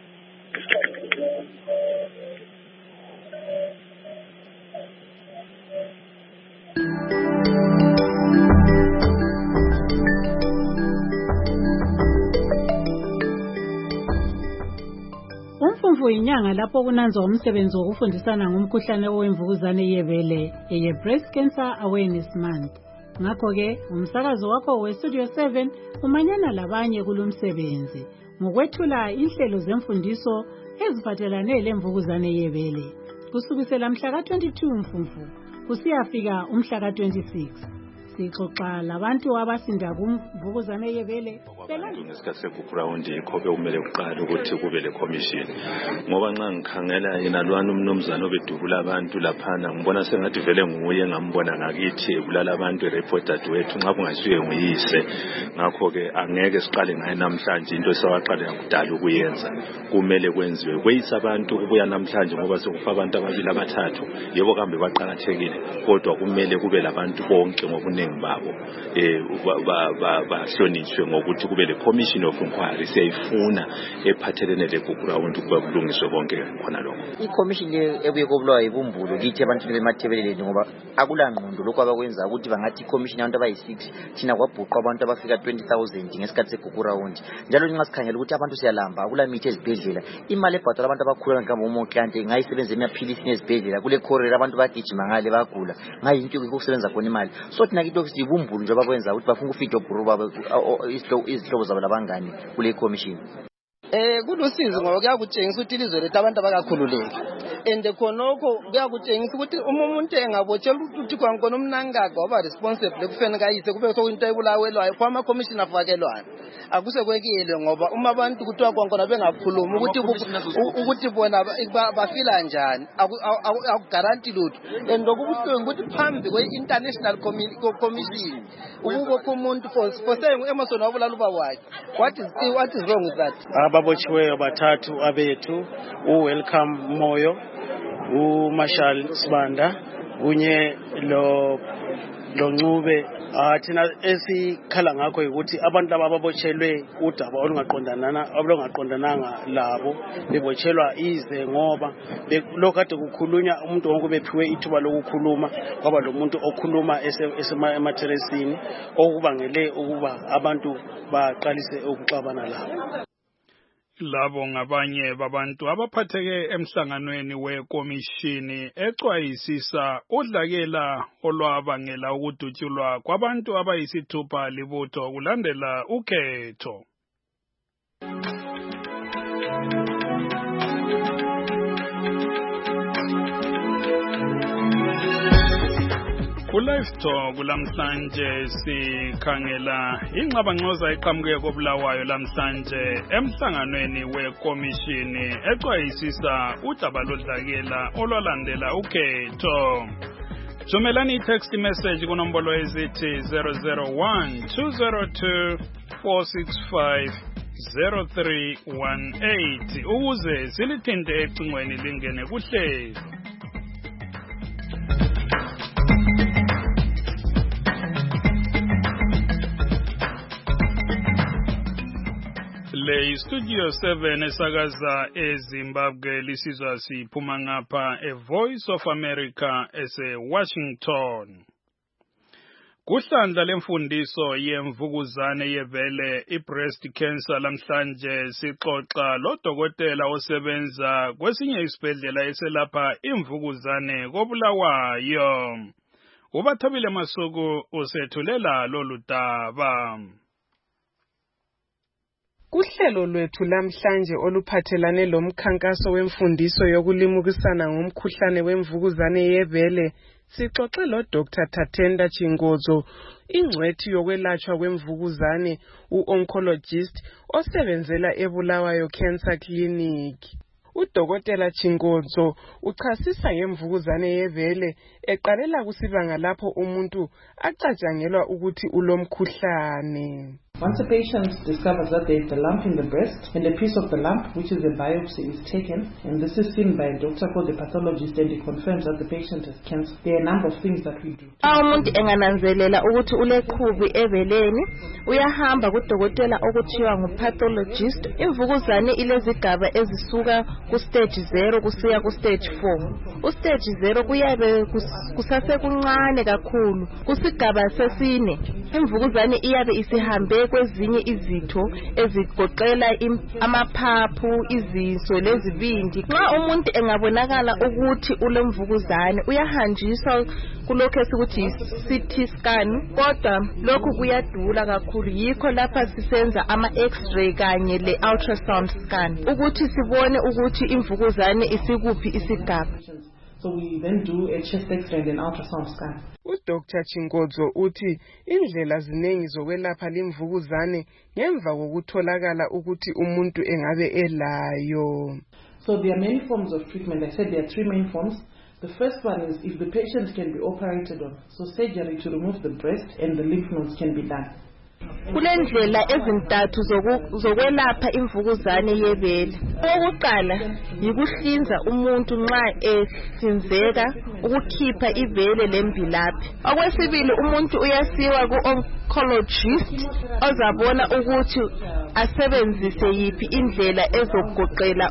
Speaker 2: Umfumfu inyanga lapho kunanzwa umsebenzi wokufundisana ngomkhuhlane owemvukuzane yebele breast cancer awareness month. Ngakho ke umsakazo wakho weStudio 7 umanyana labanye kulomsebenzi ngokwethula inhlelo zemfundiso eziphathelane lemvukuzane yebele kusukisela mhla ka-22 Mfumfu kusiyafika umhla ka-26. Sixoxa labantu abasinda kumvukuzane yebele
Speaker 8: ngesikhathi seGugurawundi yikho bekumele kuqala ukuthi kube le commission, ngoba nxa ngikhangela yena lwana umnumzana obedubula abantu laphana ngibona sengathi vele nguye ngambona ngakithi ebulala abantu ereporter wethu nxa kungasuye nguyise. Ngakho ke angeke siqale ngaye namhlanje into esawaqala yakudala ukuyenza, kumele kwenziwe kweyisa abantu kubuya namhlanje ngoba sekufa abantu ababili abathathu. Yebo kambe baqhakathekile kodwa kumele kube labantu bonke ngobunengi babo bahlonishwe ngokuthi kube le commission of inquiry siyayifuna ephathelene leGugurawundi kuba kulungiswe konke khona lokho.
Speaker 9: iCommission ebuye kobulawa yibumbulo kithi abantu bemathebeleleni ngoba akulangqondo lokho abakwenza ukuthi bangathi iCommission abantu abayi6 thina kwabhuqwa abantu abafika 20,000 ngesikhathi seGugurawundi. Njalo nxa sikhangela ukuthi abantu siyalamba akulamithi ezibhedlela, imali ebhadala abantu abakhula nkambo uMonklante ngayisebenza emaphilisi nezibhedlela kule corridor abantu bagijima ngale bagula ngayinto ukusebenza khona imali. So thina kithi sibumbulo nje abakwenza ukuthi bafuna ukufida obhuruba izihlobo zabo labangani kule commission.
Speaker 11: Kulusizi ngoba kuyakutshengisa ukuthi ilizwe lethu abantu abakakhululeki.
Speaker 3: and khonokho kuyakutshengisa ukuthi uma umuntu engabotshela ukuthi kwankona umnangaka waba responsible kufeni kayise kube sokunto ebulawelwayo kwama commission afakelwana akuse kwekile ngoba uma abantu kuthiwa kwankona bengakhuluma ukuthi bona bafila njani akugaranti lutho and lokubuhlungu ukuthi phambi kwe-international commission ukubopha umuntu for saying Emerson wabulala ubaba wakhe. What is wrong with that?
Speaker 11: Ababotshiweyo bathathu abethu u-Welcome Moyo, u-Marshall Sibanda, unye lo Ncube. Thina esikhala ngakho ukuthi abantu ababotshelwe udaba olungaqondananga labo bebotshelwa ize ngoba lokho kade kukhulunywa umuntu wonke bephiwe ithuba lokukhuluma kwaba lo muntu okhuluma emateresini okubangele ukuba abantu baqalise ukuxabana labo.
Speaker 23: Labo ngabanye babantu abaphatheke emhlanganweni wekomishini exwayisisa udlakela olwabangela ukudutshulwa kwabantu abayisithupha libutho kulandela ukhetho. Ku-Live Talk lamhlanje sikhangela ingxabangxoza eqhamuke koBulawayo lamhlanje emhlanganweni wekomishini exwayisisa udaba lodlakela olwalandela ukhetho. Thumelani i-text message kunombolo ezithi 001-202-465-0318 ukuze silithinte ecingweni lingene kuhlelo. Le Studio 7 esakaza eZimbabwe lisizwa siphuma ngapha Voice of America ese-Washington. Kuhlandla lemfundiso yemvukuzane yevele i-breast cancer lamhlanje sixoxa lodokotela osebenza kwesinye isibhedlela eselapha imvukuzane koBulawayo. Ubathabile Masuku usethulela lolu daba.
Speaker 14: Kuhlelo lwethu lamhlanje oluphathelane lomkhankaso wemfundiso yokulimukisana ngomkhuhlane wemvukuzane yevele sixoxe lo Dr. Tatenda Chingodzo, ingcwethi yokwelatshwa kwemvukuzane, u-oncologist osebenzela eBulawayo Cancer Clinic. Udokotela Chingodzo uchasisa ngemvukuzane yevele eqalela kusibanga lapho umuntu acatshangelwa ukuthi ulomkhuhlane.
Speaker 16: Once a patient discovers that there is a lump in the breast, and a piece of the lump, which is a biopsy, is taken, and this is seen by a doctor called the pathologist, and he confirms that the patient has cancer, there are a number of things that we do.
Speaker 25: Umuntu engananzelela ukuthi ulekhubi eveleni, uyahamba kudokotela okuthiwa ngupathologist. Imvukuzane ilezigaba ezisuka ku-stage 0 kusiya ku-stage 4. U-stage 0 kuyabe kusasekuncane kakhulu. Kusigaba sesine, imvukuzane iyabe isihambe kwezinye izitho ezigoqela amaphaphu, izinso lezibindi. Nxa umuntu engabonakala ukuthi ulemvukuzane uyahanjiswa kulokho esikuthi CT scan, kodwa lokhu kuyadula kakhulu. Yikho lapha sisenza ama-X-ray kanye le-ultrasound scan ukuthi sibone ukuthi imvukuzane isikuphi isigaba.
Speaker 16: So we then do a chest X-ray and an ultrasound scan.
Speaker 14: Dr. Chingodzo uthi indlela ziningi zokwelapha limvukuzane ngemva kokutholakala ukuthi umuntu engabe elayo.
Speaker 16: So there are many forms of treatment. I said there are 3 main forms. The first one is if the patient can be operated on, so surgery to remove the breast and the lymph nodes can be done.
Speaker 25: Kulendlela ezintathu zokwelapha imvukuzane yebele. Okokuqala yikuhlinza umuntu nxa ehlinzeka ukukhipha ibele lembilaphi. Okwesibili umuntu uyasiwa ku-oncologist ozabona ukuthi asebenzise yiphi indlela ezogoqela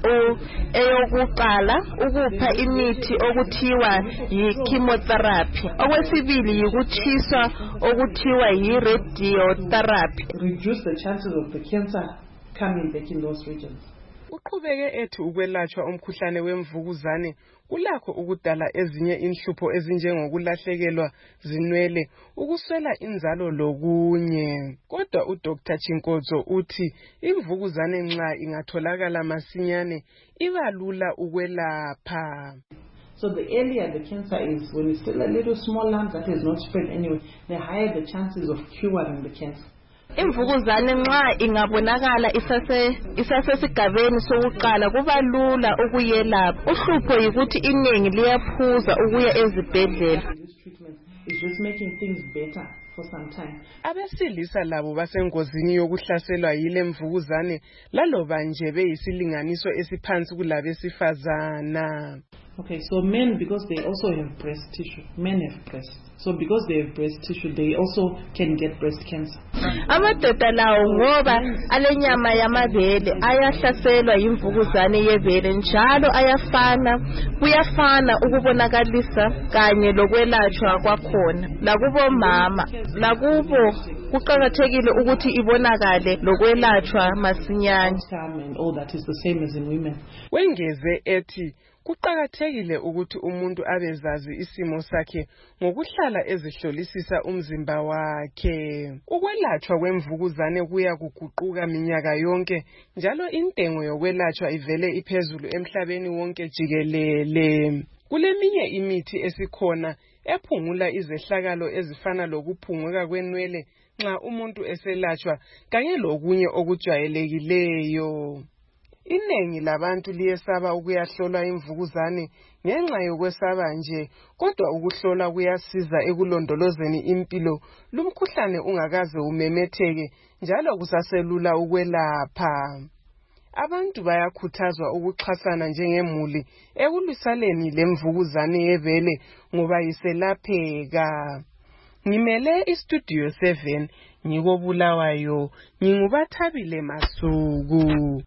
Speaker 25: eyokuqala ukupha imithi okuthiwa yi-chemotherapy. Okwesibili yikutshiswa okuthiwa yi-radiotherapy.
Speaker 16: Reduce the chances of the cancer coming back in those regions.
Speaker 14: Uqhubeke ethi ukwelatshwa umkhuhlane wemvukuzane kulakho ukudala ezinye inhlupho ezinjengokulahlekelwa zinwele, ukuswela inzalo lokunye. Kodwa uDr. Chinkodzo uthi imvukuzane nxa ingatholakala masinyane iba lula ukwelapha.
Speaker 16: So the earlier the cancer is, when it's still a little small lump that is not spread anyway, the higher the chances of curing the cancer.
Speaker 25: Imvukuzane nxa ingabonakala isasesigabeni sokuqala kuba lula ukuyelapha. Uhlupho yikuthi iningi liyaphuza ukuya ezibhedlela.
Speaker 16: It's just making things better for some time.
Speaker 14: Abesilisa labo basengozini yokuhlaselwa yile mvukuzane laloba nje beyisilinganiso esiphansi kulabesifazana.
Speaker 16: Okay, so men, because they also have breast tissue, men have breasts. So because they have breast tissue, they also can get breast cancer.
Speaker 25: Amadoda lawo ngoba alenyama yamabele ayahlaselwa yimvukuzane yebele njalo kuyafana ukubonakalisa kanye lokwelatshwa kwakhona. Lakubo mama, lakubo kuqakathekile ukuthi ibonakale lokwelatshwa masinyane.
Speaker 16: And all that is the same as in women.
Speaker 14: Wengeze ethi kuqakathekile ukuthi umuntu abezazi isimo sakhe ngokuhlala ezihlolisisa umzimba wakhe. Ukwelatshwa kwemvukuzane kuya kuguquka minyaka yonke njalo intengo yokwelatshwa ivele iphezulu emhlabeni wonke jikelele. Kuleminye imithi esikhona ephungula izehlakalo ezifana lokuphunguka kwenwele nxa umuntu eselatshwa kanye lokunye okujwayelekileyo. Inengi labantu liyesaba ukuyahlolwa imvukuzane ngenxa yokwesaba nje, kodwa ukuhlolwa kuyasiza ekulondolozeni impilo lumkhuhlane ungakaze umemetheke njalo kusaselula ukwelapha. Abantu bayakhuthazwa ukuxhasana njengemuli ekulwisaneni lemvukuzane yebele ngoba iselapheka. Ngimele istudio 7 ngikobulawayo, ngingubathabile Masuku.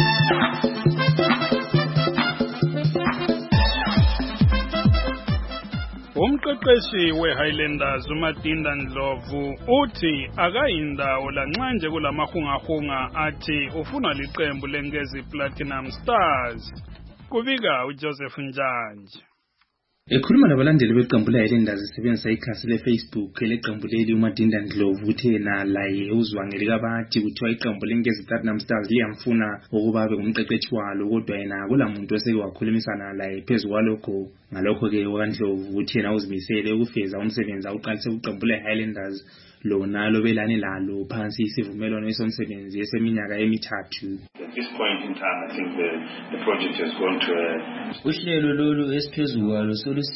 Speaker 23: Umqeqeshi weHighlanders uMadinda Ndlovu uthi akayindawo lanxa nje kulamahungahunga athi ufuna liqembu leNgezi Platinum Stars. Kubika uJoseph Njanje.
Speaker 10: Ekhuluma nabalandeli beqembu leHighlanders isebenzisa ikhasi leFacebook leqembu leli uMadinda Ndlovu uthe yena laye uzwangeli kabathi kuthiwa iqembu leNgezi Platinum Stars liyamfuna ukuba abe ngumqeqeshi walo, kodwa yena kulamuntu oseke wakhulumisana laye phezu kwalokho. Ngalokho-ke uNdlovu uthi yena uzimisele ukufeza umsebenzi awuqalise kuqembu leHighlanders lona lobelane lalo phansi isivumelwano esomsebenzi eseminyaka emithathu.
Speaker 13: At this point in time, I think the project has gone to
Speaker 17: uhlelo lolu esiphezulu kwalo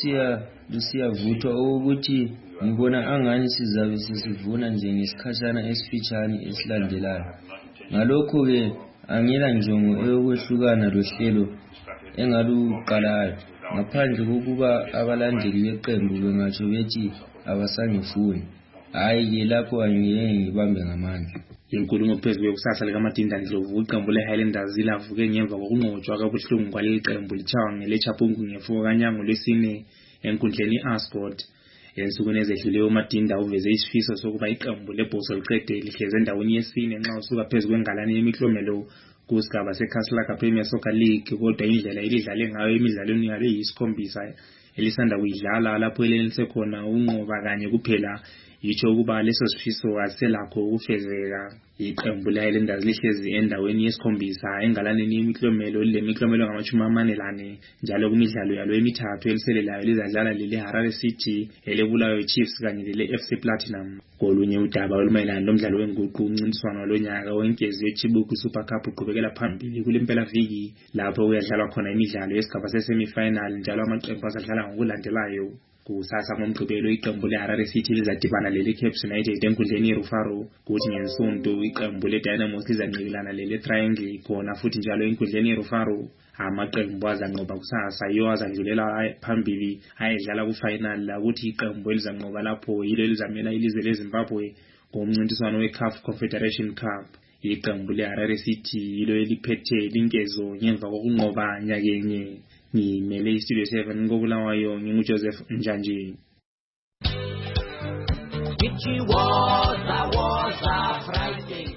Speaker 17: lusiyavuthwa ukuthi ngibona angani sizabe sesivuna nje ngesikhashana esifitshane esilandelayo. Ngalokho-ke angela njongo eyokwehlukana lohlelo engaluqalayo, ngaphandle kokuba abalandeli beqembu bengatsho bethi abasangifuni. Hayi-ke lapho angiyeke ngibambe ngamandla.
Speaker 10: Inkulumo phezu kwekusasa likaMadinda Ndlovu, iqembu leHighlanders lavuke ngemva kokunqotshwa kabuhlungu kwaleli qembu litshaywa ngeleChapungu nge4 kaNyanga lwesine enkundleni iAscot. Ensukwini ezedluleyo uMadinda uveze isifiso sokuba iqembu lebhoso liqede lihleze endaweni yesine nxa usuka phezu kwengalane yemiklomelo kusigaba seCastle Premier Soccer League, kodwa indlela elidlale ngayo emidlalweni yalo eyisikhombisa elisanda kuyidlala lapho elenisekhona unqoba kanye kuphela yitsho ukuba leso sifiso aselakho ukufezeka. Iqembu leHighlanders lihlezi endaweni yesikhombisa engalaneni yemiklomelo lemiklomelo ngama-44 njalo kumidlalo yalo emithathu eliselelayo lizadlala lele Harare City, elebulawayo Chiefs kanye lele FC Platinum. Kolunye udaba olumayelana lomdlalo wenguqu umncintiswano lonyaka wenkezi yeChibuku Super Cup uqhubekela phambili kulempela viki lapho kuyadlalwa khona imidlalo yesigaba sesemifinal njalo amaqembu azadlala ngokulandelayo. Kusasa ngomgqibelo iqembu leHarare City lizadibana leCape United enkundleni yeRufaro, kuthi ngesonto iqembu leDynamos lizanqibelana leTriangle khona futhi njalo enkundleni yeRufaro. Amaqembu azanqoba kusasa yiwo azadlulela phambili ayedlala kufinal, ukuthi iqembu elizanqoba lapho yilo elizamela ilizwe leZimbabwe ngomncintiswano weCAF Confederation Cup. Iqembu leHarare City yilo eliphethe linkezo ngemva kokunqoba nyakenye. Ngimele iStudio 7 ngobulawayo nginguJoseph Njanje.
Speaker 19: It was a Friday.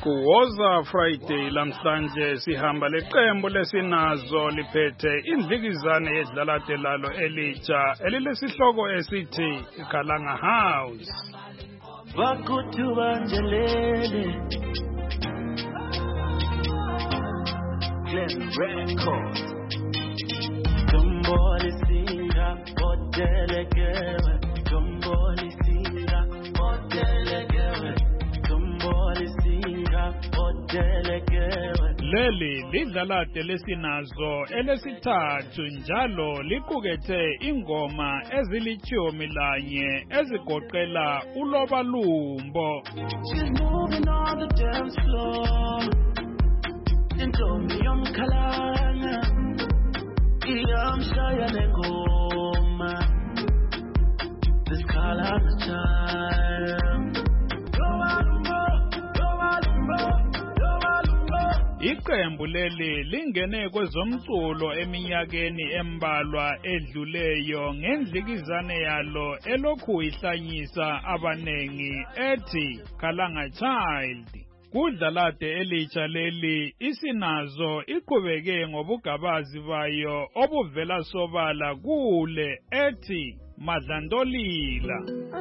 Speaker 23: Kuwoza Friday lamhlanje sihamba leqembu lesinazo liphethe indlikizane yedlalate lalo elitsha elilesihloko esithi Kalanga House.
Speaker 1: Bakutu banjelele Glen Record Tumboli singa Bodele gewe Tumboli singa Bodele gewe Tumboli singa Bodele gewe
Speaker 23: Leli lidlalate lesinazo elesithathu njalo liqukethe ingoma ezilitshumi ezigoqela ulobalumbo.
Speaker 1: She's moving on the dance floor Intombi yomkhalanga iyamshaya lengoma This Kalanga time
Speaker 23: Iqembu leli lingene kwezomculo eminyakeni embalwa edluleyo ngendlikizane yalo elokhu ihlanyisa abanengi ethi Kalanga Child. Kudlalate elitsha leli isinazo iqhubeke ngobugabazi bayo obuvela sobala kule ethi Madlandolila.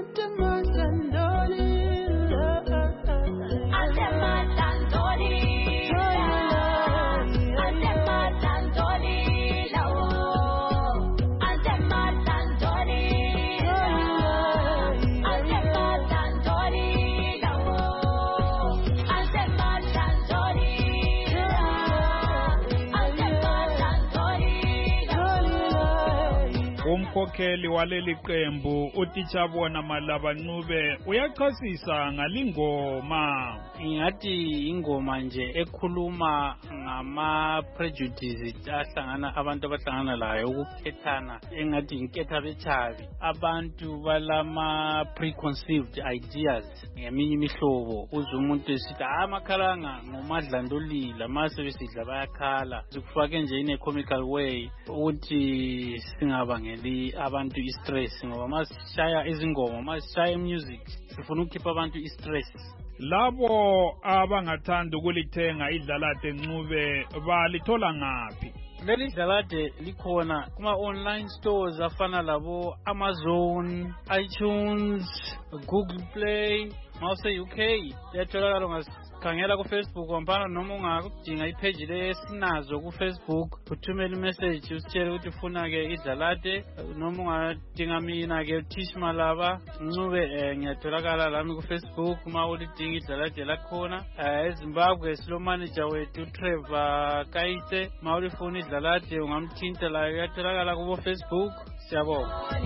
Speaker 23: Umkhokheli waleli qembu uTichabona Malaba Ncube uyachasisa ngalingoma.
Speaker 18: Ingathi ingoma nje ekhuluma ngama prejudices abantu abahlangana layo ukukhethana engathi inketha bechabi abantu balama preconceived ideas ngeminye imihlobo uze umuntu esithi amakhalanga ngomadlandolila mase besidla bayakhala sikufake nje in a comical way ukuthi singabangeli abantu istress ngoba masishaya izingoma masishaya music sifuna ukukhipha abantu istress.
Speaker 23: Labo abangathanda ukulithenga idlalate Ncube balithola ngaphi?
Speaker 18: Leli dlalate likhona kuma online stores afana labo Amazon, iTunes, Google Play, mawuse UK. Yatholakala ungakhangela ku Facebook wampana noma ungakudinga ipage lesinazo ku Facebook uthumela imessage usitshele ukuthi ufuna ke idlalate noma ungadinga mina ke Tish Malaba Ncube ngiyatholakala lami ku Facebook uma ulidinga idlalate lakhona. eZimbabwe silo manager wethu Trevor Kaite uma ulifuna idlalate ungamthinta la yatholakala ku Facebook. Siyabonga.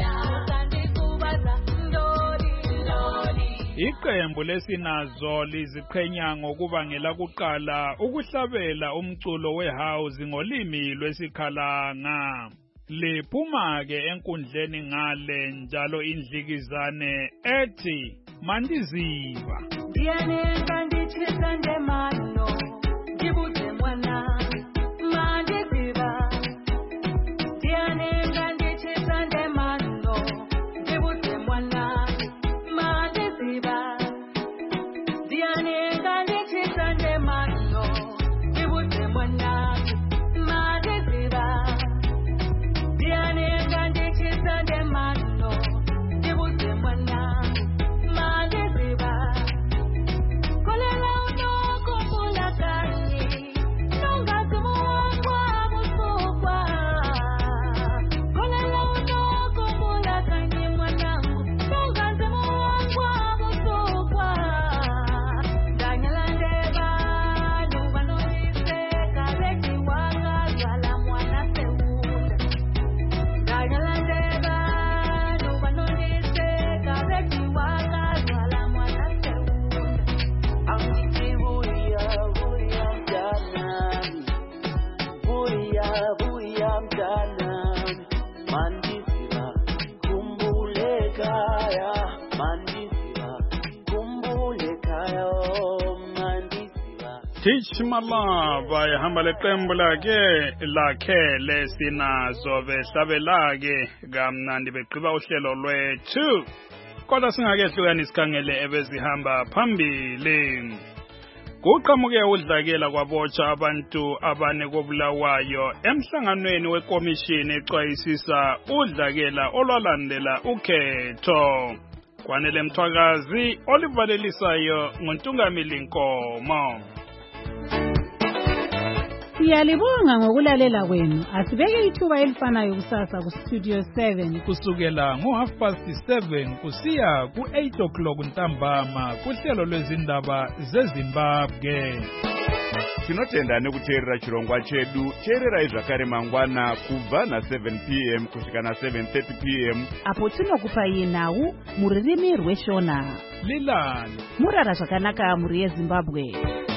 Speaker 23: Iqembu lesinazo liziqhenya ngokuba ngelakuqala ukuhlabela umculo wehouse ngolimi lwesikhalanga. Liphuma ke enkundleni ngale njalo indlikizane ethi Mandiziva. Tish Malaba ihamba leqembu lakhe lesinazo behlabelake kamnandi beqhiba uhlelo lwethu. Kodwa singakehlukanisa isikhangele ebezihamba phambili. Kuqhamuke udlakela kwabotsha abantu abane kobulawayo emhlanganweni wekomishini exwayisisa udlakela olwalandela ukhetho. Kwanele Mthwakazi olivalelisayo ngoNtungamili Nkomo.
Speaker 2: Siyalibonga ngokulalela kwenu. Asibeke ithuba elifanayo kusasa ku Studio 7
Speaker 12: kusukela ngo7:30 kusiya ku8 ntambama kuhlelo lwezindaba zeZimbabwe.
Speaker 19: Tinotenda nekuteerera chirongwa chedu. Teerera zvakare mangwana kubva na7 p.m. kusvika na7:30 p.m.
Speaker 20: apo tinokupai nhau mururimi rweShona.
Speaker 12: Lilani
Speaker 20: murara zvakanaka muri yeZimbabwe.